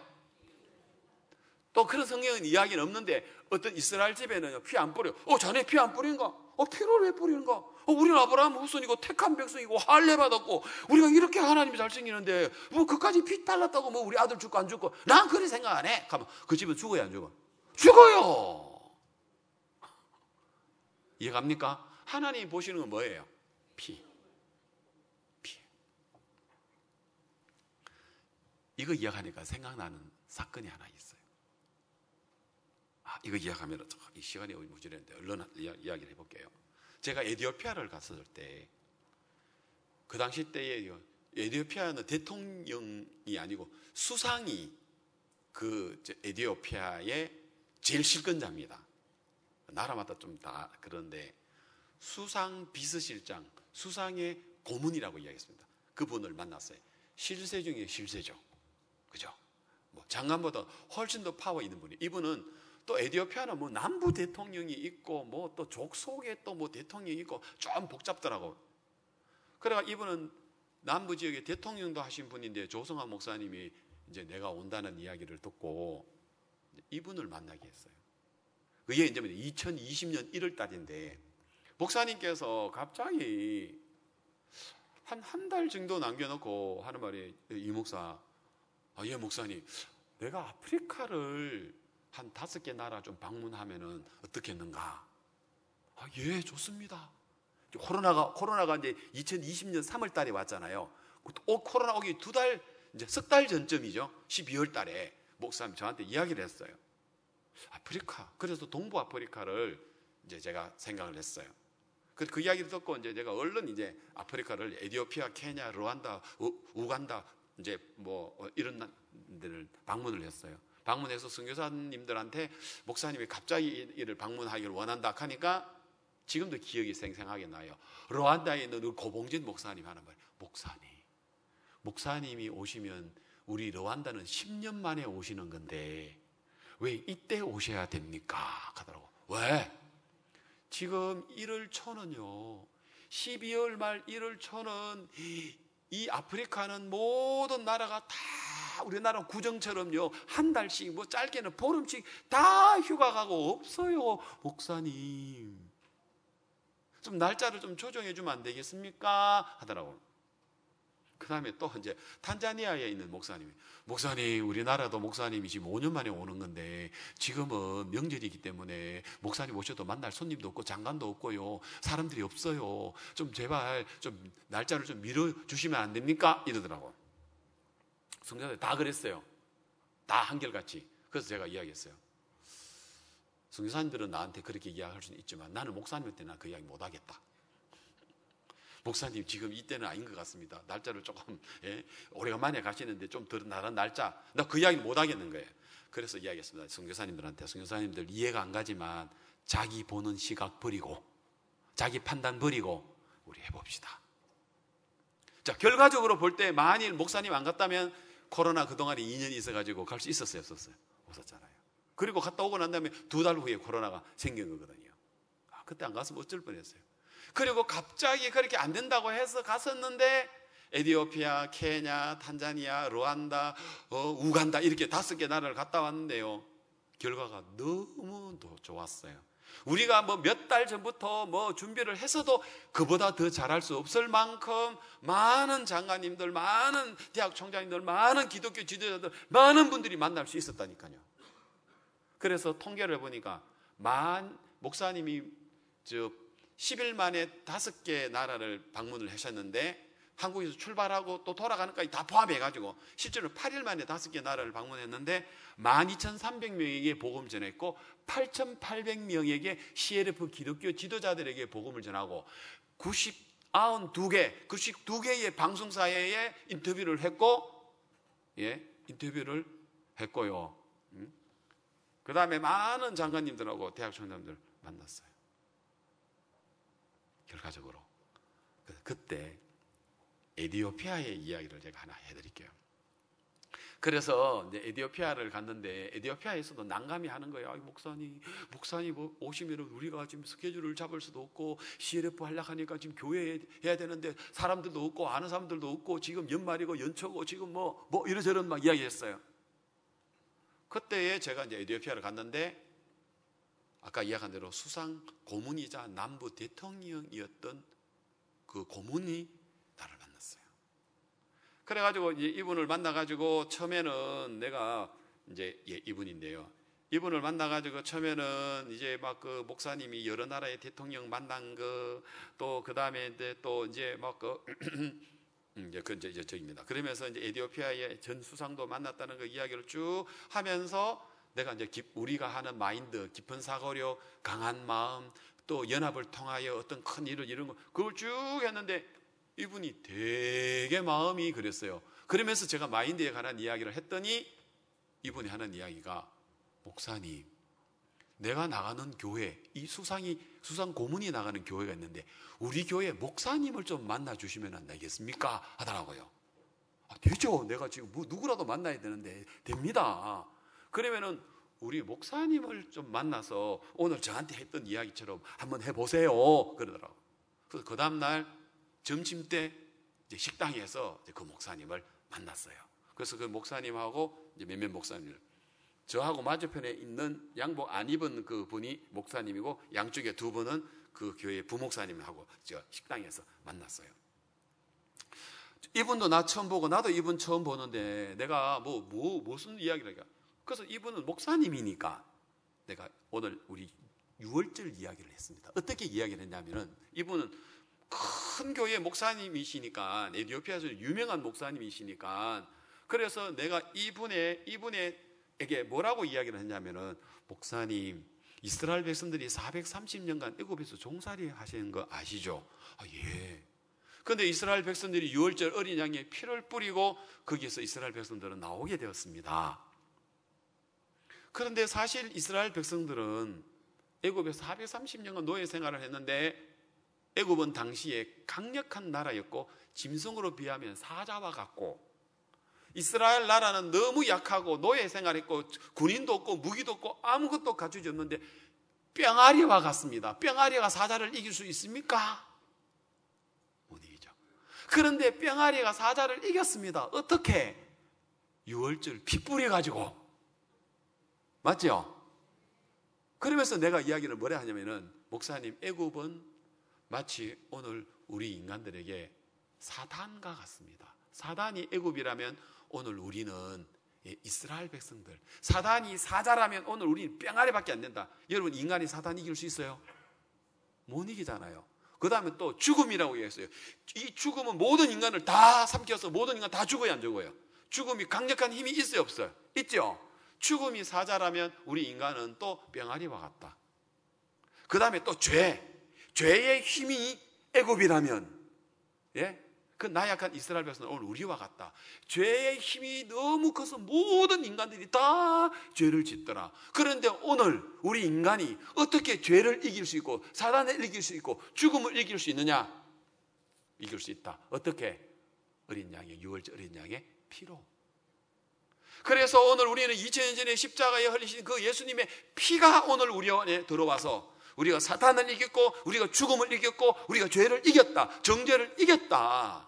[SPEAKER 1] 또 그런 성경은 이야기는 없는데 어떤 이스라엘 집에는 피 안 뿌려. 어, 자네 피 안 뿌린가? 어, 피를 왜 뿌리는가? 어, 우리는 아브라함 후손이고 택한 백성이고 할례 받았고 우리가 이렇게 하나님이 잘생기는데 뭐 그까지 피 달랐다고 뭐 우리 아들 죽고 안 죽고 난 그리 생각 안 해. 가면 그 집은 죽어야 안 죽어? 죽어요. 이해갑니까? 하나님 보시는 건 뭐예요? 피. 피. 이거 이야기하니까 생각나는 사건이 하나 있어요. 아, 이거 이야기하면 이 시간이 무지했는데 얼른 이야기를 해볼게요. 제가 에티오피아를 갔을 때, 그 당시 때에 에티오피아는 대통령이 아니고 수상이 그 에티오피아의 제일 실권자입니다. 나라마다 좀 다 그런데 수상 비서실장, 수상의 고문이라고 이야기했습니다. 그분을 만났어요. 실세 중에 실세죠. 그죠? 뭐 장관보다 훨씬 더 파워 있는 분이. 이분은 또 에티오피아는 뭐 남부 대통령이 있고 뭐 또 족속에 또 뭐 대통령이 있고 좀 복잡더라고. 그래가 이분은 남부 지역의 대통령도 하신 분인데 조성환 목사님이 이제 내가 온다는 이야기를 듣고 이분을 만나게 했어요. 그게 이제 이천이십 년 일월 달인데 목사님께서 갑자기 한 한 달 정도 남겨놓고 하는 말이, 이 목사, 아, 예 목사님, 내가 아프리카를 한 다섯 개 나라 좀 방문하면은 어떻겠는가? 아, 예, 좋습니다. 코로나가 코로나가 이제 이천이십 년 삼월 달에 왔잖아요. 오, 코로나 오기 두 달, 이제 석 달 전쯤이죠. 십이월 달에 목사님 저한테 이야기를 했어요. 아프리카, 그래서 동부 아프리카를 이제 제가 생각을 했어요. 그, 그 이야기를 듣고 이제 제가 얼른 이제 아프리카를 에티오피아, 케냐, 르완다, 우, 우간다 이제 뭐 이런 데를 방문을 했어요. 방문해서 선교사님들한테 목사님이 갑자기 이를 방문하기를 원한다 하니까 지금도 기억이 생생하게 나요. 르완다에 있는 고봉진 목사님 하는 말, 목사님, 목사님이 오시면 우리 르완다는 십 년 만에 오시는 건데 왜 이때 오셔야 됩니까? 하더라고. 왜? 지금 일월 초는요, 십이월 말 일월 초는 이 아프리카는 모든 나라가 다 우리나라 구정처럼요 한 달씩 뭐 짧게는 보름씩 다 휴가 가고 없어요. 목사님 좀 날짜를 좀 조정해 주면 안 되겠습니까? 하더라고. 그 다음에 또 이제 탄자니아에 있는 목사님이, 목사님, 우리나라도 목사님이 지금 오 년 만에 오는 건데 지금은 명절이기 때문에 목사님 오셔도 만날 손님도 없고 장관도 없고요, 사람들이 없어요. 좀 제발 좀 날짜를 좀 미뤄 주시면 안 됩니까? 이러더라고. 성자들 다 그랬어요. 다 한결같이. 그래서 제가 이야기했어요. 선교사님들은 나한테 그렇게 이야기할 수는 있지만 나는 목사님한테 난 그 이야기 못 하겠다. 목사님 지금 이때는 아닌 것 같습니다. 날짜를 조금 예, 오래간만에 가시는데 좀 더 나른 날짜, 나 그 이야기 못 하겠는 거예요. 그래서 이야기했습니다. 선교사님들한테, 선교사님들 이해가 안 가지만 자기 보는 시각 버리고 자기 판단 버리고 우리 해봅시다. 자, 결과적으로 볼 때 만일 목사님 안 갔다면 코로나 그동안에 이 년이 있어가지고 갈 수 있었어요, 없었어요? 없었잖아요. 그리고 갔다 오고 난 다음에 두 달 후에 코로나가 생긴 거거든요. 아, 그때 안 갔으면 어쩔 뻔했어요. 그리고 갑자기 그렇게 안 된다고 해서 갔었는데 에티오피아, 케냐, 탄자니아, 르완다, 어, 우간다 이렇게 다섯 개 나라를 갔다 왔는데요, 결과가 너무 좋았어요. 우리가 뭐 몇 달 전부터 뭐 준비를 했어도 그보다 더 잘할 수 없을 만큼 많은 장관님들, 많은 대학 총장님들, 많은 기독교 지도자들, 많은 분들이 만날 수 있었다니까요. 그래서 통계를 해보니까 만 목사님이 저 십 일 만에 다섯 개 나라를 방문을 하셨는데 한국에서 출발하고 또 돌아가는까지 다 포함해가지고 실제로 팔 일 만에 다섯 개 나라를 방문했는데 만 이천삼백 명에게 복음 전했고 팔천팔백 명에게 씨엘에프 기독교 지도자들에게 복음을 전하고 구십구 개, 구십구 개의 방송사에 인터뷰를 했고, 예, 인터뷰를 했고요. 음? 그 다음에 많은 장관님들하고 대학 총장들 만났어요. 결과적으로. 그때 에티오피아의 이야기를 제가 하나 해드릴게요. 그래서 이제 에티오피아를 갔는데 에티오피아에서도 난감히 하는 거예요. 아, 목사님, 목사님 오시면 우리가 지금 스케줄을 잡을 수도 없고 씨엘에프 하려고 하니까 지금 교회 해야 되는데 사람들도 없고 아는 사람들도 없고 지금 연말이고 연초고 지금 뭐, 뭐 이러저런 막 이야기했어요. 그때에 제가 이제 에티오피아를 갔는데 아까 이야기한 대로 수상 고문이자 남부 대통령이었던 그 고문이 나를 만났어요. 그래가지고 이제 이분을 만나가지고 처음에는 내가 이제 예, 이분인데요. 이분을 만나가지고 처음에는 이제 막 그 목사님이 여러 나라의 대통령 만난 거, 또 그 다음에 이제 또 이제 막 그 이제 그 이제 저입니다. 그러면서 이제 에티오피아의 전 수상도 만났다는 그 이야기를 쭉 하면서 내가 이제 우리가 하는 마인드, 깊은 사고력, 강한 마음, 또 연합을 통하여 어떤 큰 일을 이룬 거, 그걸 쭉 했는데 이분이 되게 마음이 그랬어요. 그러면서 제가 마인드에 관한 이야기를 했더니 이분이 하는 이야기가, 목사님, 내가 나가는 교회, 이 수상이 수상 고문이 나가는 교회가 있는데 우리 교회 목사님을 좀 만나 주시면 안 되겠습니까? 하더라고요. 아, 되죠. 내가 지금 뭐 누구라도 만나야 되는데 됩니다. 그러면은 우리 목사님을 좀 만나서 오늘 저한테 했던 이야기처럼 한번 해보세요. 그러더라고요. 그래서 그 다음날 점심 때 이제 식당에서 이제 그 목사님을 만났어요. 그래서 그 목사님하고 이제 몇몇 목사님을, 저하고 맞은편에 있는 양복 안 입은 그 분이 목사님이고 양쪽에 두 분은 그 교회 부목사님하고 저 식당에서 만났어요. 이분도 나 처음 보고 나도 이분 처음 보는데 내가 뭐, 뭐 무슨 이야기를 할까? 그래서 이분은 목사님이니까 내가 오늘 우리 유월절 이야기를 했습니다. 어떻게 이야기를 했냐면은 이분은 큰 교회 목사님이시니까, 에티오피아에서 유명한 목사님이시니까, 그래서 내가 이분의 이분에게 뭐라고 이야기를 했냐면은, 목사님, 이스라엘 백성들이 사백삼십 년간 애굽에서 종살이 하시는 거 아시죠? 아, 예. 그런데 이스라엘 백성들이 유월절 어린 양의 피를 뿌리고 거기에서 이스라엘 백성들은 나오게 되었습니다. 그런데 사실 이스라엘 백성들은 애굽에서 사백삼십 년간 노예 생활을 했는데 애굽은 당시에 강력한 나라였고 짐승으로 비하면 사자와 같고, 이스라엘 나라는 너무 약하고 노예 생활했고 군인도 없고 무기도 없고 아무것도 갖추지 없는데 뿅아리와 같습니다. 뿅아리가 사자를 이길 수 있습니까? 못 이기죠. 그런데 뿅아리가 사자를 이겼습니다. 어떻게? 유월절 피 뿌려가지고. 맞죠? 그러면서 내가 이야기를 뭐라 하냐면은, 목사님, 애굽은 마치 오늘 우리 인간들에게 사단과 같습니다. 사단이 애굽이라면 오늘 우리는 이스라엘 백성들, 사단이 사자라면 오늘 우리는 뿅아리밖에 안 된다. 여러분, 인간이 사단 이길 수 있어요? 못 이기잖아요. 그 다음에 또 죽음이라고 얘기했어요. 이 죽음은 모든 인간을 다 삼켜서 모든 인간 다 죽어야 안 죽어요? 죽음이 강력한 힘이 있어요, 없어요? 있죠. 죽음이 사자라면 우리 인간은 또 뿅아리와 같다. 그 다음에 또 죄, 죄의 힘이 애굽이라면, 예? 그 나약한 이스라엘 백성은 오늘 우리와 같다. 죄의 힘이 너무 커서 모든 인간들이 다 죄를 짓더라. 그런데 오늘 우리 인간이 어떻게 죄를 이길 수 있고 사단을 이길 수 있고 죽음을 이길 수 있느냐? 이길 수 있다. 어떻게? 어린 양의, 유월절 어린 양의 피로. 그래서 오늘 우리는 이천 년 전에 십자가에 흘리신 그 예수님의 피가 오늘 우리 안에 들어와서 우리가 사탄을 이겼고 우리가 죽음을 이겼고 우리가 죄를 이겼다. 정죄를 이겼다.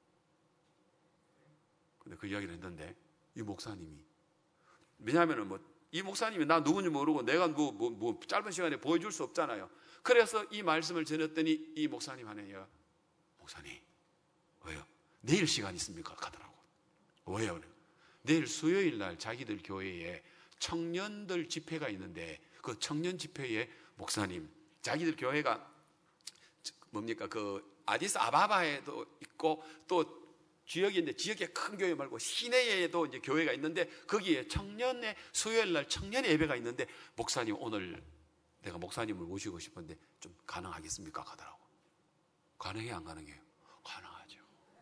[SPEAKER 1] 근데 그 이야기를 했는데 이 목사님이, 왜냐하면 뭐 이 목사님이 나 누군지 모르고 내가 뭐, 뭐, 뭐 짧은 시간에 보여줄 수 없잖아요. 그래서 이 말씀을 전했더니 이 목사님 하네요. 목사님, 왜요? 내일 시간 있습니까? 가더라고. 왜요? 내일 수요일 날 자기들 교회에 청년들 집회가 있는데 그 청년 집회에 목사님, 자기들 교회가 뭡니까? 그 아디스 아바바에도 있고 또 지역이 있는데 지역에 큰 교회 말고 시내에도 이제 교회가 있는데 거기에 청년의 수요일 날 청년의 예배가 있는데 목사님 오늘 내가 목사님을 모시고 싶은데 좀 가능하겠습니까? 하더라고. 가능해요, 안 가능해요? 가능하죠.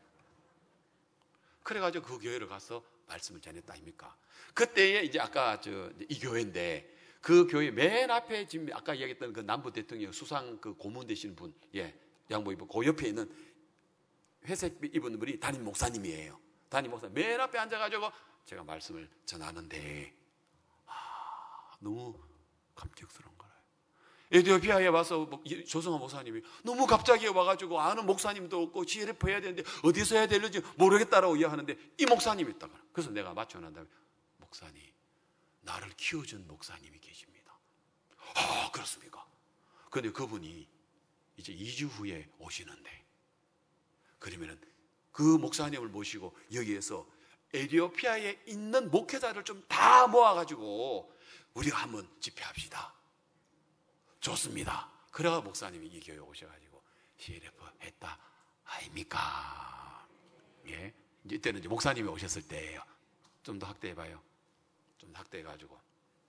[SPEAKER 1] 그래가지고 그 교회를 가서 말씀을 전했다 아닙니까? 그때에 이제 아까 저 이 교회인데 그 교회 맨 앞에 지금 아까 이야기했던 그 남부 대통령 수상 그 고문 되신 분, 예, 양복 입은 그 옆에 있는 회색 입은 분이 담임 목사님이에요. 담임 목사 맨 앞에 앉아가지고 제가 말씀을 전하는데 아, 너무 감격스러운 거예요. 에티오피아에 와서 조성환 목사님이 너무 갑자기 와가지고 아는 목사님도 없고 지엘에프 해야 되는데 어디서 해야 되는지 모르겠다라고 이야기하는데 이 목사님이 있다가, 그래서 내가 맞춰 난 다음에 목사님, 나를 키워준 목사님이 계십니다. 아, 그렇습니까? 그런데 그분이 이제 이 주 후에 오시는데, 그러면은 그 목사님을 모시고 여기에서 에티오피아에 있는 목회자를 좀 다 모아가지고 우리가 한번 집회합시다. 좋습니다. 그래가 목사님이 이 교회 오셔가지고 씨엘에프 했다 아닙니까? 예, 이제 이때는 이제 목사님이 오셨을 때예요. 좀 더 확대해봐요. 좀 더 확대해가지고,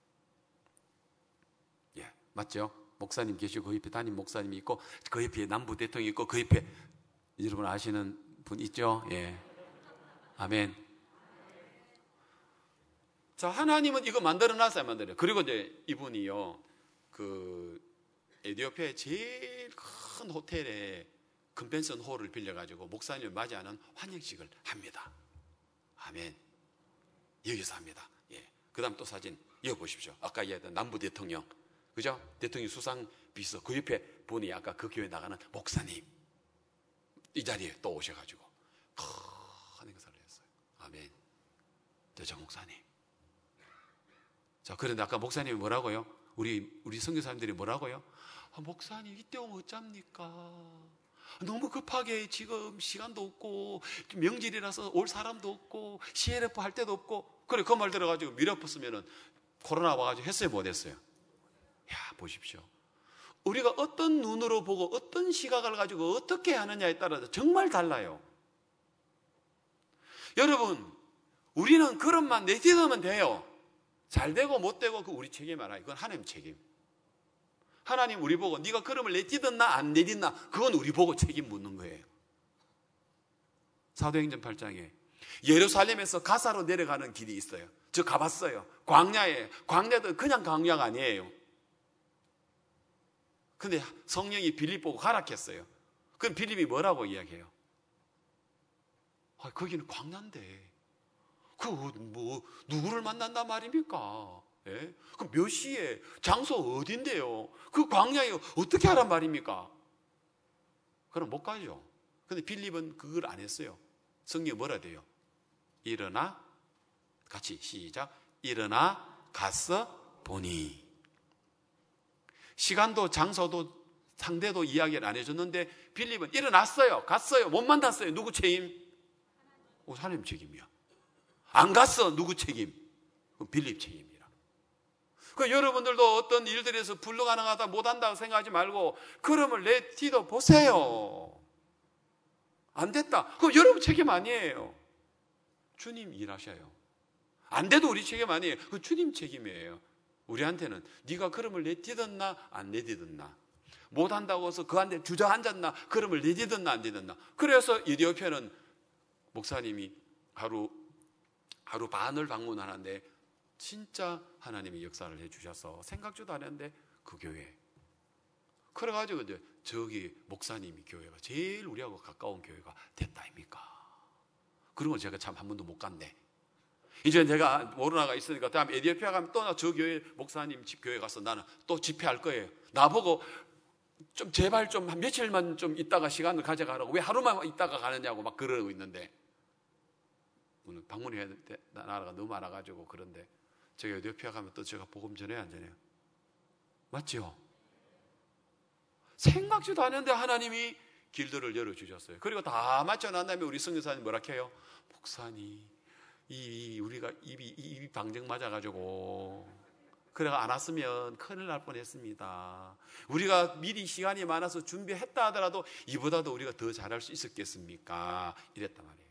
[SPEAKER 1] 예, 맞죠? 목사님 계시고 그 옆에 담임 목사님이 있고 그 옆에 남부 대통령이 있고 그 옆에 여러분 아시는 분 있죠? 예, 아멘. 자, 하나님은 이거 만들어놨어요, 만들어요. 그리고 이제 이분이요, 그 에티오피아의 제일 큰 호텔에 컨벤션 홀을 빌려가지고 목사님을 맞이하는 환영식을 합니다. 아멘. 여기서 합니다. 예. 그 다음 또 사진 이어보십시오. 아까 얘기했던 남부 대통령, 그죠? 대통령 수상 비서, 그 옆에 분이 아까 그 교회 나가는 목사님, 이 자리에 또 오셔가지고 큰 행사를 했어요. 아멘. 저, 저 목사님. 자, 그런데 아까 목사님이 뭐라고요? 우리, 우리 선교사님들이 뭐라고요? 아, 목사님, 이때 오면 어쩝니까? 너무 급하게 지금 시간도 없고, 명절이라서 올 사람도 없고, 씨엘에프 할 때도 없고, 그래, 그 말 들어가지고 밀어붙으면은 코로나 와가지고 했어요, 못 했어요? 야, 보십시오. 우리가 어떤 눈으로 보고 어떤 시각을 가지고 어떻게 하느냐에 따라서 정말 달라요. 여러분, 우리는 그릇만 내딛으면 돼요. 잘 되고 못 되고 그 우리 책임 알아요. 그건 하나님 책임. 하나님 우리 보고 네가 그릇을 내딛었나 안 내딛나 그건 우리 보고 책임 묻는 거예요. 사도행전 팔 장에 예루살렘에서 가사로 내려가는 길이 있어요. 저 가봤어요. 광야에. 광야도 그냥 광야가 아니에요. 근데 성령이 빌립 보고 가라 했어요. 그럼 빌립이 뭐라고 이야기해요? 아, 거기는 광야인데 그 뭐 누구를 만난단 말입니까? 예? 그 몇 시에 장소 어딘데요? 그 광야에 어떻게 하란 말입니까? 그럼 못 가죠. 근데 빌립은 그걸 안 했어요. 성경이 뭐라 돼요? 일어나, 같이 시작. 일어나 가서 보니. 시간도 장소도 상대도 이야기를 안 해줬는데 빌립은 일어났어요. 갔어요. 못 만났어요. 누구 책임? 오, 하나님 책임이야. 안 갔어. 누구 책임? 빌립 책임이라. 그 여러분들도 어떤 일들에서 불가능하다 못한다고 생각하지 말고 그럼을 내딛어 보세요. 안 됐다. 그럼 여러분 책임 아니에요. 주님 일하셔요. 안 돼도 우리 책임 아니에요. 그 주님 책임이에요. 우리한테는 네가 그럼을 내딛었나 안 내딛었나, 못한다고 해서 그한테 주저앉았나, 그럼을 내딛었나 안 내딛었나. 그래서 에티오피아는 목사님이 하루 하루 반을 방문하는데 진짜 하나님이 역사를 해주셔서 생각지도 않았는데 그 교회. 그래가지고 이제 저기 목사님이 교회가 제일 우리하고 가까운 교회가 됐다 아닙니까? 그런 제가 참 한 번도 못 갔네. 이제 내가 모로나가 있으니까 다음 에티오피아 가면 또 나 저 교회 목사님 집 교회 가서 나는 또 집회할 거예요. 나보고 좀 제발 좀 한 며칠만 좀 있다가 시간을 가져가라고 왜 하루만 있다가 가느냐고 막 그러고 있는데 오늘 방문해야 될 나라가 너무 많아가지고. 그런데 제가 에티오피아 가면 또 제가 복음 전해야 안 전해요? 맞죠? 생각지도 않았는데 하나님이 길들을 열어주셨어요. 그리고 다 맞춰 난 다음에 우리 선교사님 뭐라 해요? 목사님 이 우리가 입이 입이 방정 맞아가지고 그래가 안 왔으면 큰일 날 뻔했습니다. 우리가 미리 시간이 많아서 준비했다 하더라도 이보다도 우리가 더 잘할 수 있었겠습니까? 이랬단 말이에요.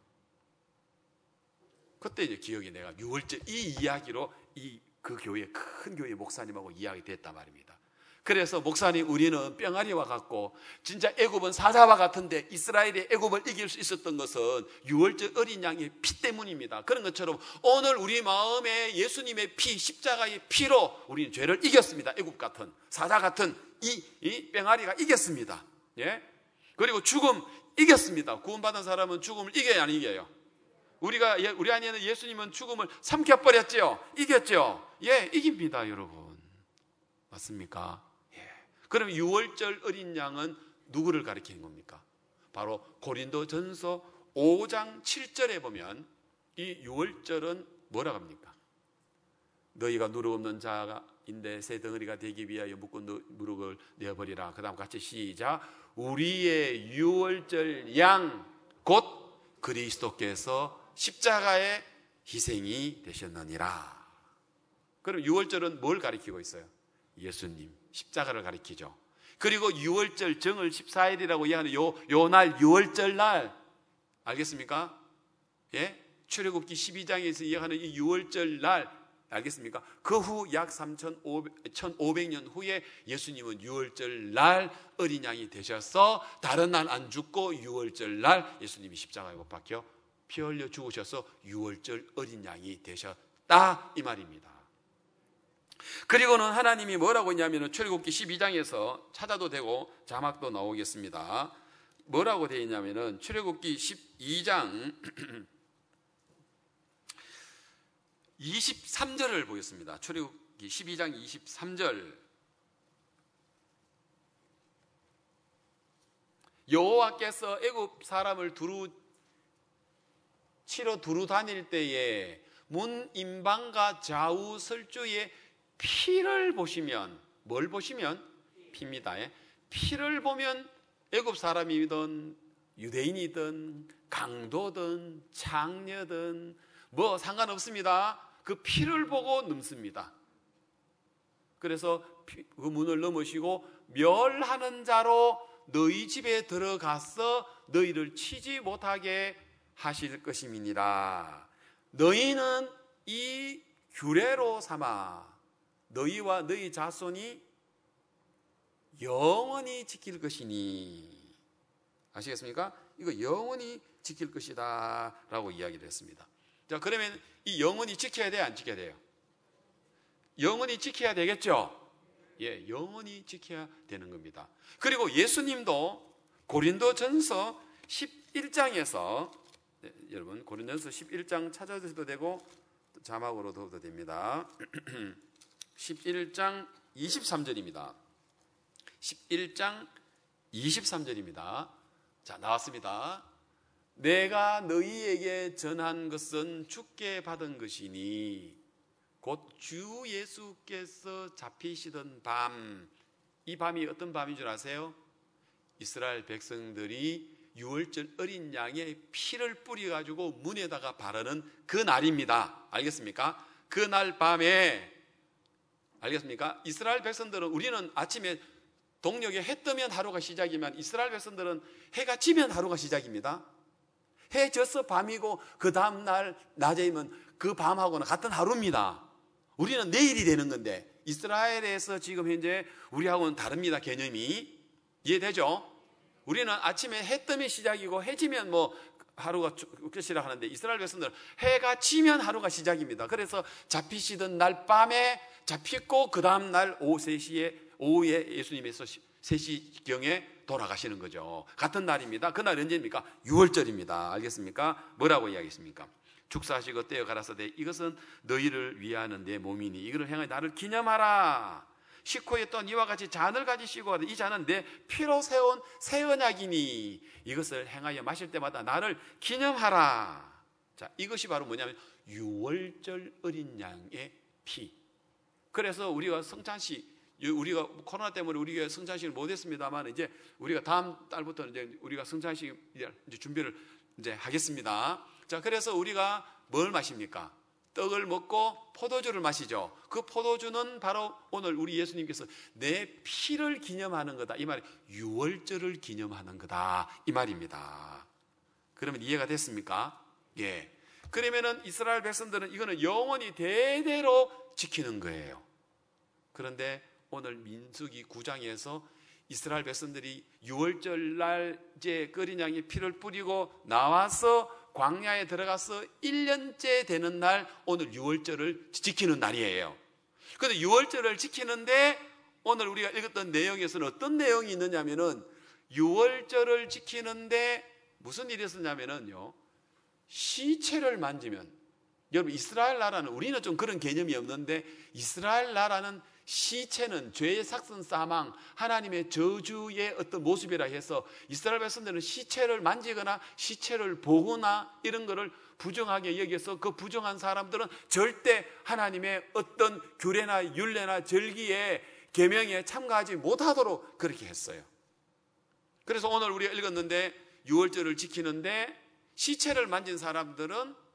[SPEAKER 1] 그때 이제 기억이 내가 유월절 이 이야기로 이 그 교회 큰 교회 목사님하고 이야기 됐단 말입니다. 그래서 목사님 우리는 뿅아리와 같고 진짜 애굽은 사자와 같은데 이스라엘의 애굽을 이길 수 있었던 것은 유월절 어린 양의 피 때문입니다. 그런 것처럼 오늘 우리 마음에 예수님의 피, 십자가의 피로 우리는 죄를 이겼습니다. 애굽 같은 사자 같은 이, 이 뿅아리가 이겼습니다. 예? 그리고 죽음 이겼습니다. 구원받은 사람은 죽음을 이겨야 안 이겨요? 우리가 우리 안에는 예수님은 죽음을 삼켜버렸죠. 이겼죠. 예, 이깁니다, 여러분. 맞습니까? 예. 그럼 유월절 어린 양은 누구를 가리키는 겁니까? 바로 고린도전서 오 장 칠 절에 보면 이 유월절은 뭐라고 합니까? 너희가 누룩 없는 자인데 새 덩어리가 되기 위하여 묶은 누룩을 내어버리라. 그 다음 같이 시작. 우리의 유월절 양 곧 그리스도께서 십자가의 희생이 되셨느니라. 그럼 유월절은 뭘 가리키고 있어요? 예수님, 십자가를 가리키죠. 그리고 유월절 정월 십사 일이라고 이야기하는 요, 요 날, 유월절 날, 알겠습니까? 예? 출애굽기 십이 장에서 이야기하는 이 유월절 날, 알겠습니까? 그 후 약 천오백 년 후에 예수님은 유월절 날 어린 양이 되셔서 다른 날 안 죽고 유월절 날 예수님이 십자가에 못 박혀 피 흘려 죽으셔서 유월절 어린 양이 되셨다, 이 말입니다. 그리고는 하나님이 뭐라고 했냐면 출애굽기 십이 장에서 찾아도 되고 자막도 나오겠습니다. 뭐라고 되어 있냐면은 출애굽기 십이 장 이십삼 절을 보겠습니다. 출애굽기 십이 장 이십삼 절. 여호와께서 애굽 사람을 두루 치러 두루 다닐 때에 문 임방과 좌우 설주에 피를 보시면, 뭘 보시면? 피입니다. 피를 보면 애굽 사람이든 유대인이든 강도든 창녀든 뭐 상관없습니다. 그 피를 보고 넘습니다. 그래서 그 문을 넘으시고 멸하는 자로 너희 집에 들어가서 너희를 치지 못하게 하실 것임이니라. 너희는 이 규례로 삼아 너희와 너희 자손이 영원히 지킬 것이니. 아시겠습니까? 이거 영원히 지킬 것이다 라고 이야기를 했습니다. 자, 그러면 이 영원히 지켜야 돼요, 안 지켜야 돼요? 영원히 지켜야 되겠죠? 예, 영원히 지켜야 되는 겁니다. 그리고 예수님도 고린도전서 십일 장에서, 네, 여러분 고린도전서 십일 장 찾아주셔도 되고 자막으로 넣어도 됩니다. 십일 장 이십삼 절입니다. 십일 장 이십삼 절입니다. 자, 나왔습니다. 내가 너희에게 전한 것은 주께 받은 것이니 곧 주 예수께서 잡히시던 밤, 이 밤이 어떤 밤인 줄 아세요? 이스라엘 백성들이 유월절 어린 양의 피를 뿌려가지고 문에다가 바르는 그 날입니다. 알겠습니까? 그 날 밤에, 알겠습니까? 이스라엘 백성들은, 우리는 아침에 동력에 해 뜨면 하루가 시작이면 이스라엘 백성들은 해가 지면 하루가 시작입니다. 해 져서 밤이고 그 다음날 낮에면 그 밤하고는 같은 하루입니다. 우리는 내일이 되는 건데 이스라엘에서 지금 현재 우리하고는 다릅니다. 개념이. 이해되죠? 우리는 아침에 해 뜨면 시작이고 해 지면 뭐 하루가 끝이라 하는데 이스라엘 백성들은 해가 지면 하루가 시작입니다. 그래서 잡히시던 날 밤에 잡히고 그 다음날 오후 세 시에 오후에 예수님께서 세 시경에 돌아가시는 거죠. 같은 날입니다. 그날 언제입니까? 유월절입니다. 알겠습니까? 뭐라고 이야기했습니까? 축사하시고 떼어 가라사대 이것은 너희를 위하는 내 몸이니 이것을 행하여 나를 기념하라. 식후에 또 이와 같이 잔을 가지시고 이 잔은 내 피로 세운 새 언약이니 이것을 행하여 마실 때마다 나를 기념하라. 자, 이것이 바로 뭐냐면 유월절 어린 양의 피. 그래서 우리가 성찬식, 우리가 코로나 때문에 우리가 성찬식을 못했습니다만 이제 우리가 다음 달부터 이제 우리가 성찬식 이제 준비를 이제 하겠습니다. 자, 그래서 우리가 뭘 마십니까? 떡을 먹고 포도주를 마시죠. 그 포도주는 바로 오늘 우리 예수님께서 내 피를 기념하는 거다. 이 말이 유월절을 기념하는 거다. 이 말입니다. 그러면 이해가 됐습니까? 예. 그러면은 이스라엘 백성들은 이거는 영원히 대대로 지키는 거예요. 그런데 오늘 민수기 구 장에서 이스라엘 백성들이 유월절 날 이제 어린 양의 피를 뿌리고 나와서 광야에 들어가서 일 년째 되는 날 오늘 유월절을 지키는 날이에요. 그런데 유월절을 지키는데 오늘 우리가 읽었던 내용에서는 어떤 내용이 있느냐면은 유월절을 지키는데 무슨 일이 있었냐면은요, 시체를 만지면, 여러분 이스라엘 나라는, 우리는 좀 그런 개념이 없는데 이스라엘 나라는 시체는 죄의 삭선 사망, 하나님의 저주의 어떤 모습이라 해서 이스라엘 백성들은 시체를 만지거나 시체를 보거나 이런 거를 부정하게 여겨서 그 부정한 사람들은 절대 하나님의 어떤 규례나 율례나 절기에 계명에 참가하지 못하도록 그렇게 했어요. 그래서 오늘 우리가 읽었는데 유월절을 지키는데 시체를 만진 사람들은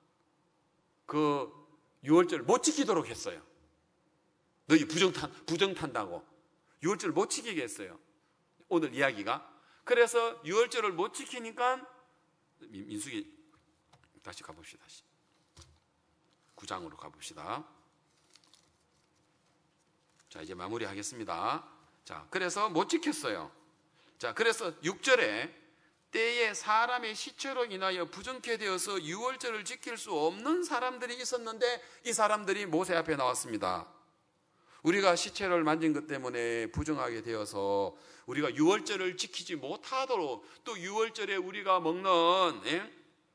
[SPEAKER 1] 그 유월절을 못 지키도록 했어요. 너희 부정탄, 부정탄다고 유월절을 못 지키게 했어요. 오늘 이야기가. 그래서 유월절을 못 지키니까 민수기 다시 가봅시다. 다시 구 장으로 가봅시다. 자, 이제 마무리하겠습니다. 자, 그래서 못 지켰어요. 자, 그래서 육 절에 때에 사람의 시체로 인하여 부정케 되어서 유월절을 지킬 수 없는 사람들이 있었는데 이 사람들이 모세 앞에 나왔습니다. 우리가 시체를 만진 것 때문에 부정하게 되어서 우리가 유월절을 지키지 못하도록, 또 유월절에 우리가 먹는 예?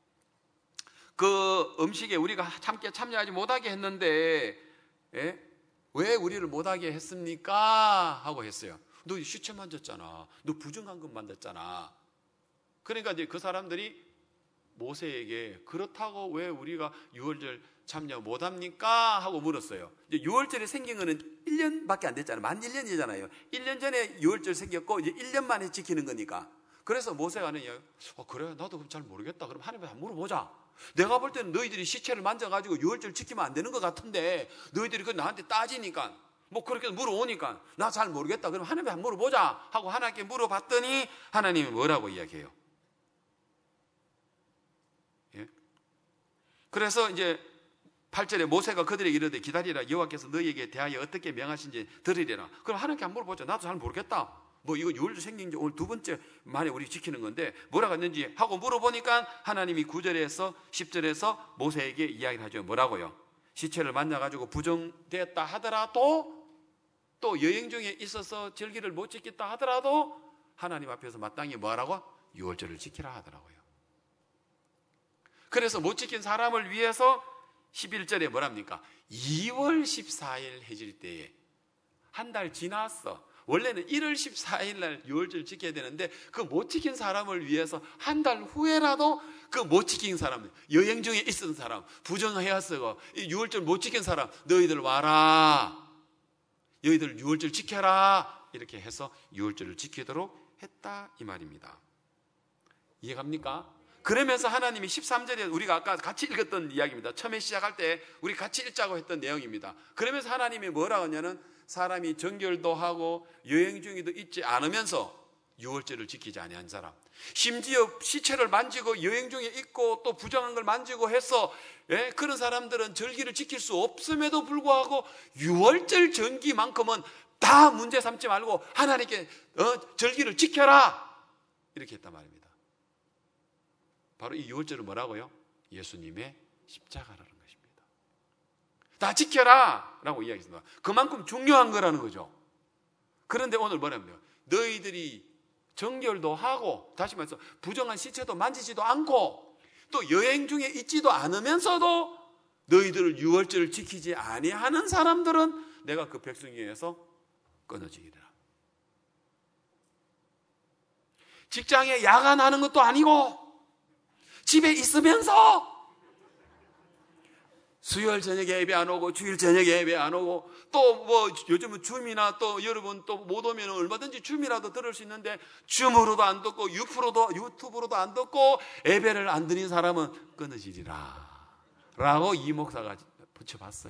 [SPEAKER 1] 그 음식에 우리가 함께 참여하지 못하게 했는데 예? 왜 우리를 못하게 했습니까? 하고 했어요. 너 시체 만졌잖아. 너 부정한 것 만졌잖아. 그러니까 이제 그 사람들이 모세에게 그렇다고 왜 우리가 유월절 참여 못합니까? 하고 물었어요. 이제 유월절이 생긴 거는 일 년밖에 안 됐잖아요. 만 일 년이잖아요. 일 년 전에 유월절 생겼고 이제 일 년 만에 지키는 거니까. 그래서 모세가 하는 이야기, 어, 그래 나도 그럼 잘 모르겠다. 그럼 하나님한테 한번 물어보자. 내가 볼 때는 너희들이 시체를 만져가지고 유월절 지키면 안 되는 것 같은데 너희들이 그 나한테 따지니까 뭐 그렇게 물어오니까 나 잘 모르겠다. 그럼 하나님한테 한번 물어보자 하고 하나님께 물어봤더니 하나님이 뭐라고 이야기해요? 예? 그래서 이제 팔 절에 모세가 그들에게 이르되 기다리라. 여호와께서 너희에게 대하여 어떻게 명하신지 들으리라. 그럼 하나님께 한번 물어보자. 나도 잘 모르겠다. 뭐 이거 유월절 생긴 지 오늘 두 번째 만에 우리 지키는 건데 뭐라고 했는지 하고 물어보니까 하나님이 구 절에서 십 절에서 모세에게 이야기를 하죠. 뭐라고요? 시체를 만나가지고 부정되었다 하더라도, 또 여행 중에 있어서 절기를 못 지켰다 하더라도 하나님 앞에서 마땅히 뭐하라고? 유월절을 지키라 하더라고요. 그래서 못 지킨 사람을 위해서 십일 절에 뭐랍니까? 이월 십사일 해질 때에 한 달 지났어. 원래는 일월 십사일 날 유월절 지켜야 되는데 그 못 지킨 사람을 위해서 한 달 후에라도 그 못 지킨 사람, 여행 중에 있었던 사람, 부정해왔어 유월절 못 지킨 사람, 너희들 와라. 너희들 유월절 지켜라. 이렇게 해서 유월절을 지키도록 했다 이 말입니다. 이해갑니까? 그러면서 하나님이 십삼 절에 우리가 아까 같이 읽었던 이야기입니다. 처음에 시작할 때 우리 같이 읽자고 했던 내용입니다. 그러면서 하나님이 뭐라고 하냐면 사람이 정결도 하고 여행 중에도 있지 않으면서 유월절을 지키지 아니한 사람, 심지어 시체를 만지고 여행 중에 있고 또 부정한 걸 만지고 해서 예? 그런 사람들은 절기를 지킬 수 없음에도 불구하고 유월절 절기만큼은 다 문제 삼지 말고 하나님께 어, 절기를 지켜라 이렇게 했단 말입니다. 바로 이 유월절은 뭐라고요? 예수님의 십자가라는 것입니다. 다 지켜라 라고 이야기했습니다. 그만큼 중요한 거라는 거죠. 그런데 오늘 뭐냐면 너희들이 정결도 하고, 다시 말해서 부정한 시체도 만지지도 않고 또 여행 중에 있지도 않으면서도 너희들을 유월절을 지키지 아니하는 사람들은 내가 그 백성 중에서 끊어지리라. 직장에 야간하는 것도 아니고 집에 있으면서 수요일 저녁에 예배 안 오고 주일 저녁에 예배 안 오고 또 뭐 요즘은 줌이나 또 여러분 또 못 오면 얼마든지 줌이라도 들을 수 있는데 줌으로도 안 듣고 유튜브로도, 유튜브로도 안 듣고 예배를 안 드린 사람은 끊어지리라 라고 이 목사가 붙여봤어요.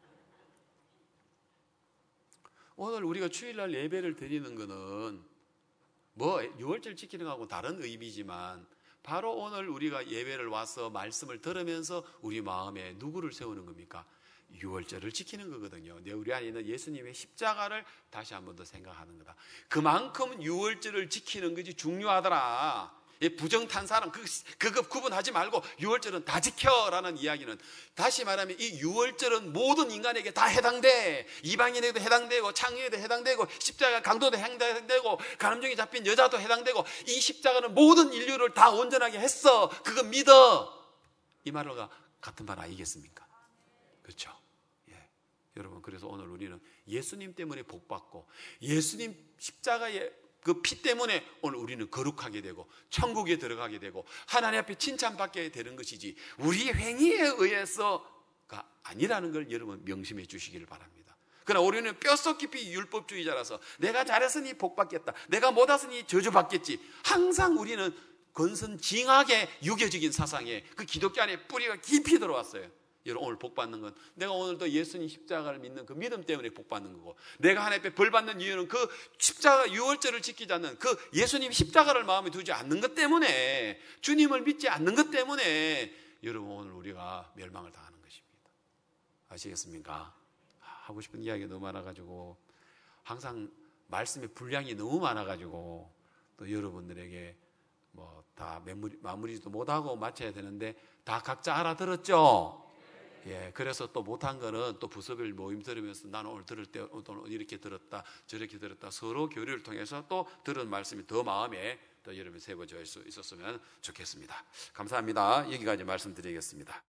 [SPEAKER 1] 오늘 우리가 주일날 예배를 드리는 거는 뭐 유월절 지키는 거하고 다른 의미지만 바로 오늘 우리가 예배를 와서 말씀을 들으면서 우리 마음에 누구를 세우는 겁니까? 유월절을 지키는 거거든요. 내 우리 안에 있는 예수님의 십자가를 다시 한 번 더 생각하는 거다. 그만큼 유월절을 지키는 것이 중요하더라. 부정탄 사람 그거 구분하지 말고 유월절은 다 지켜라는 이야기는, 다시 말하면 이 유월절은 모든 인간에게 다 해당돼. 이방인에게도 해당되고 창녀에도 해당되고 십자가 강도도 해당되고 간음증이 잡힌 여자도 해당되고 이 십자가는 모든 인류를 다 온전하게 했어. 그거 믿어. 이 말과 같은 말 아니겠습니까? 그렇죠? 예. 여러분, 그래서 오늘 우리는 예수님 때문에 복받고 예수님 십자가의 그 피 때문에 오늘 우리는 거룩하게 되고 천국에 들어가게 되고 하나님 앞에 칭찬받게 되는 것이지 우리 행위에 의해서가 아니라는 걸 여러분 명심해 주시기를 바랍니다. 그러나 우리는 뼛속 깊이 율법주의자라서 내가 잘했으니 복받겠다, 내가 못했으니 저주받겠지, 항상 우리는 건선징악의 유교적인 사상에 그 기독교 안에 뿌리가 깊이 들어왔어요. 여러분 오늘 복 받는 건 내가 오늘도 예수님 십자가를 믿는 그 믿음 때문에 복 받는 거고, 내가 하나님 앞에 벌 받는 이유는 그 십자가 유월절을 지키지 않는 그 예수님 십자가를 마음에 두지 않는 것 때문에, 주님을 믿지 않는 것 때문에 여러분 오늘 우리가 멸망을 당하는 것입니다. 아시겠습니까? 하고 싶은 이야기가 너무 많아가지고 항상 말씀의 분량이 너무 많아가지고 또 여러분들에게 뭐 다 마무리, 마무리도 못하고 마쳐야 되는데 다 각자 알아들었죠? 예, 그래서 또 못한 거는 또 부서별 모임 들으면서 나는 오늘 들을 때 오늘 이렇게 들었다 저렇게 들었다 서로 교류를 통해서 또 들은 말씀이 더 마음에 또 여러분 새겨질 수 있었으면 좋겠습니다. 감사합니다. 여기까지 말씀드리겠습니다.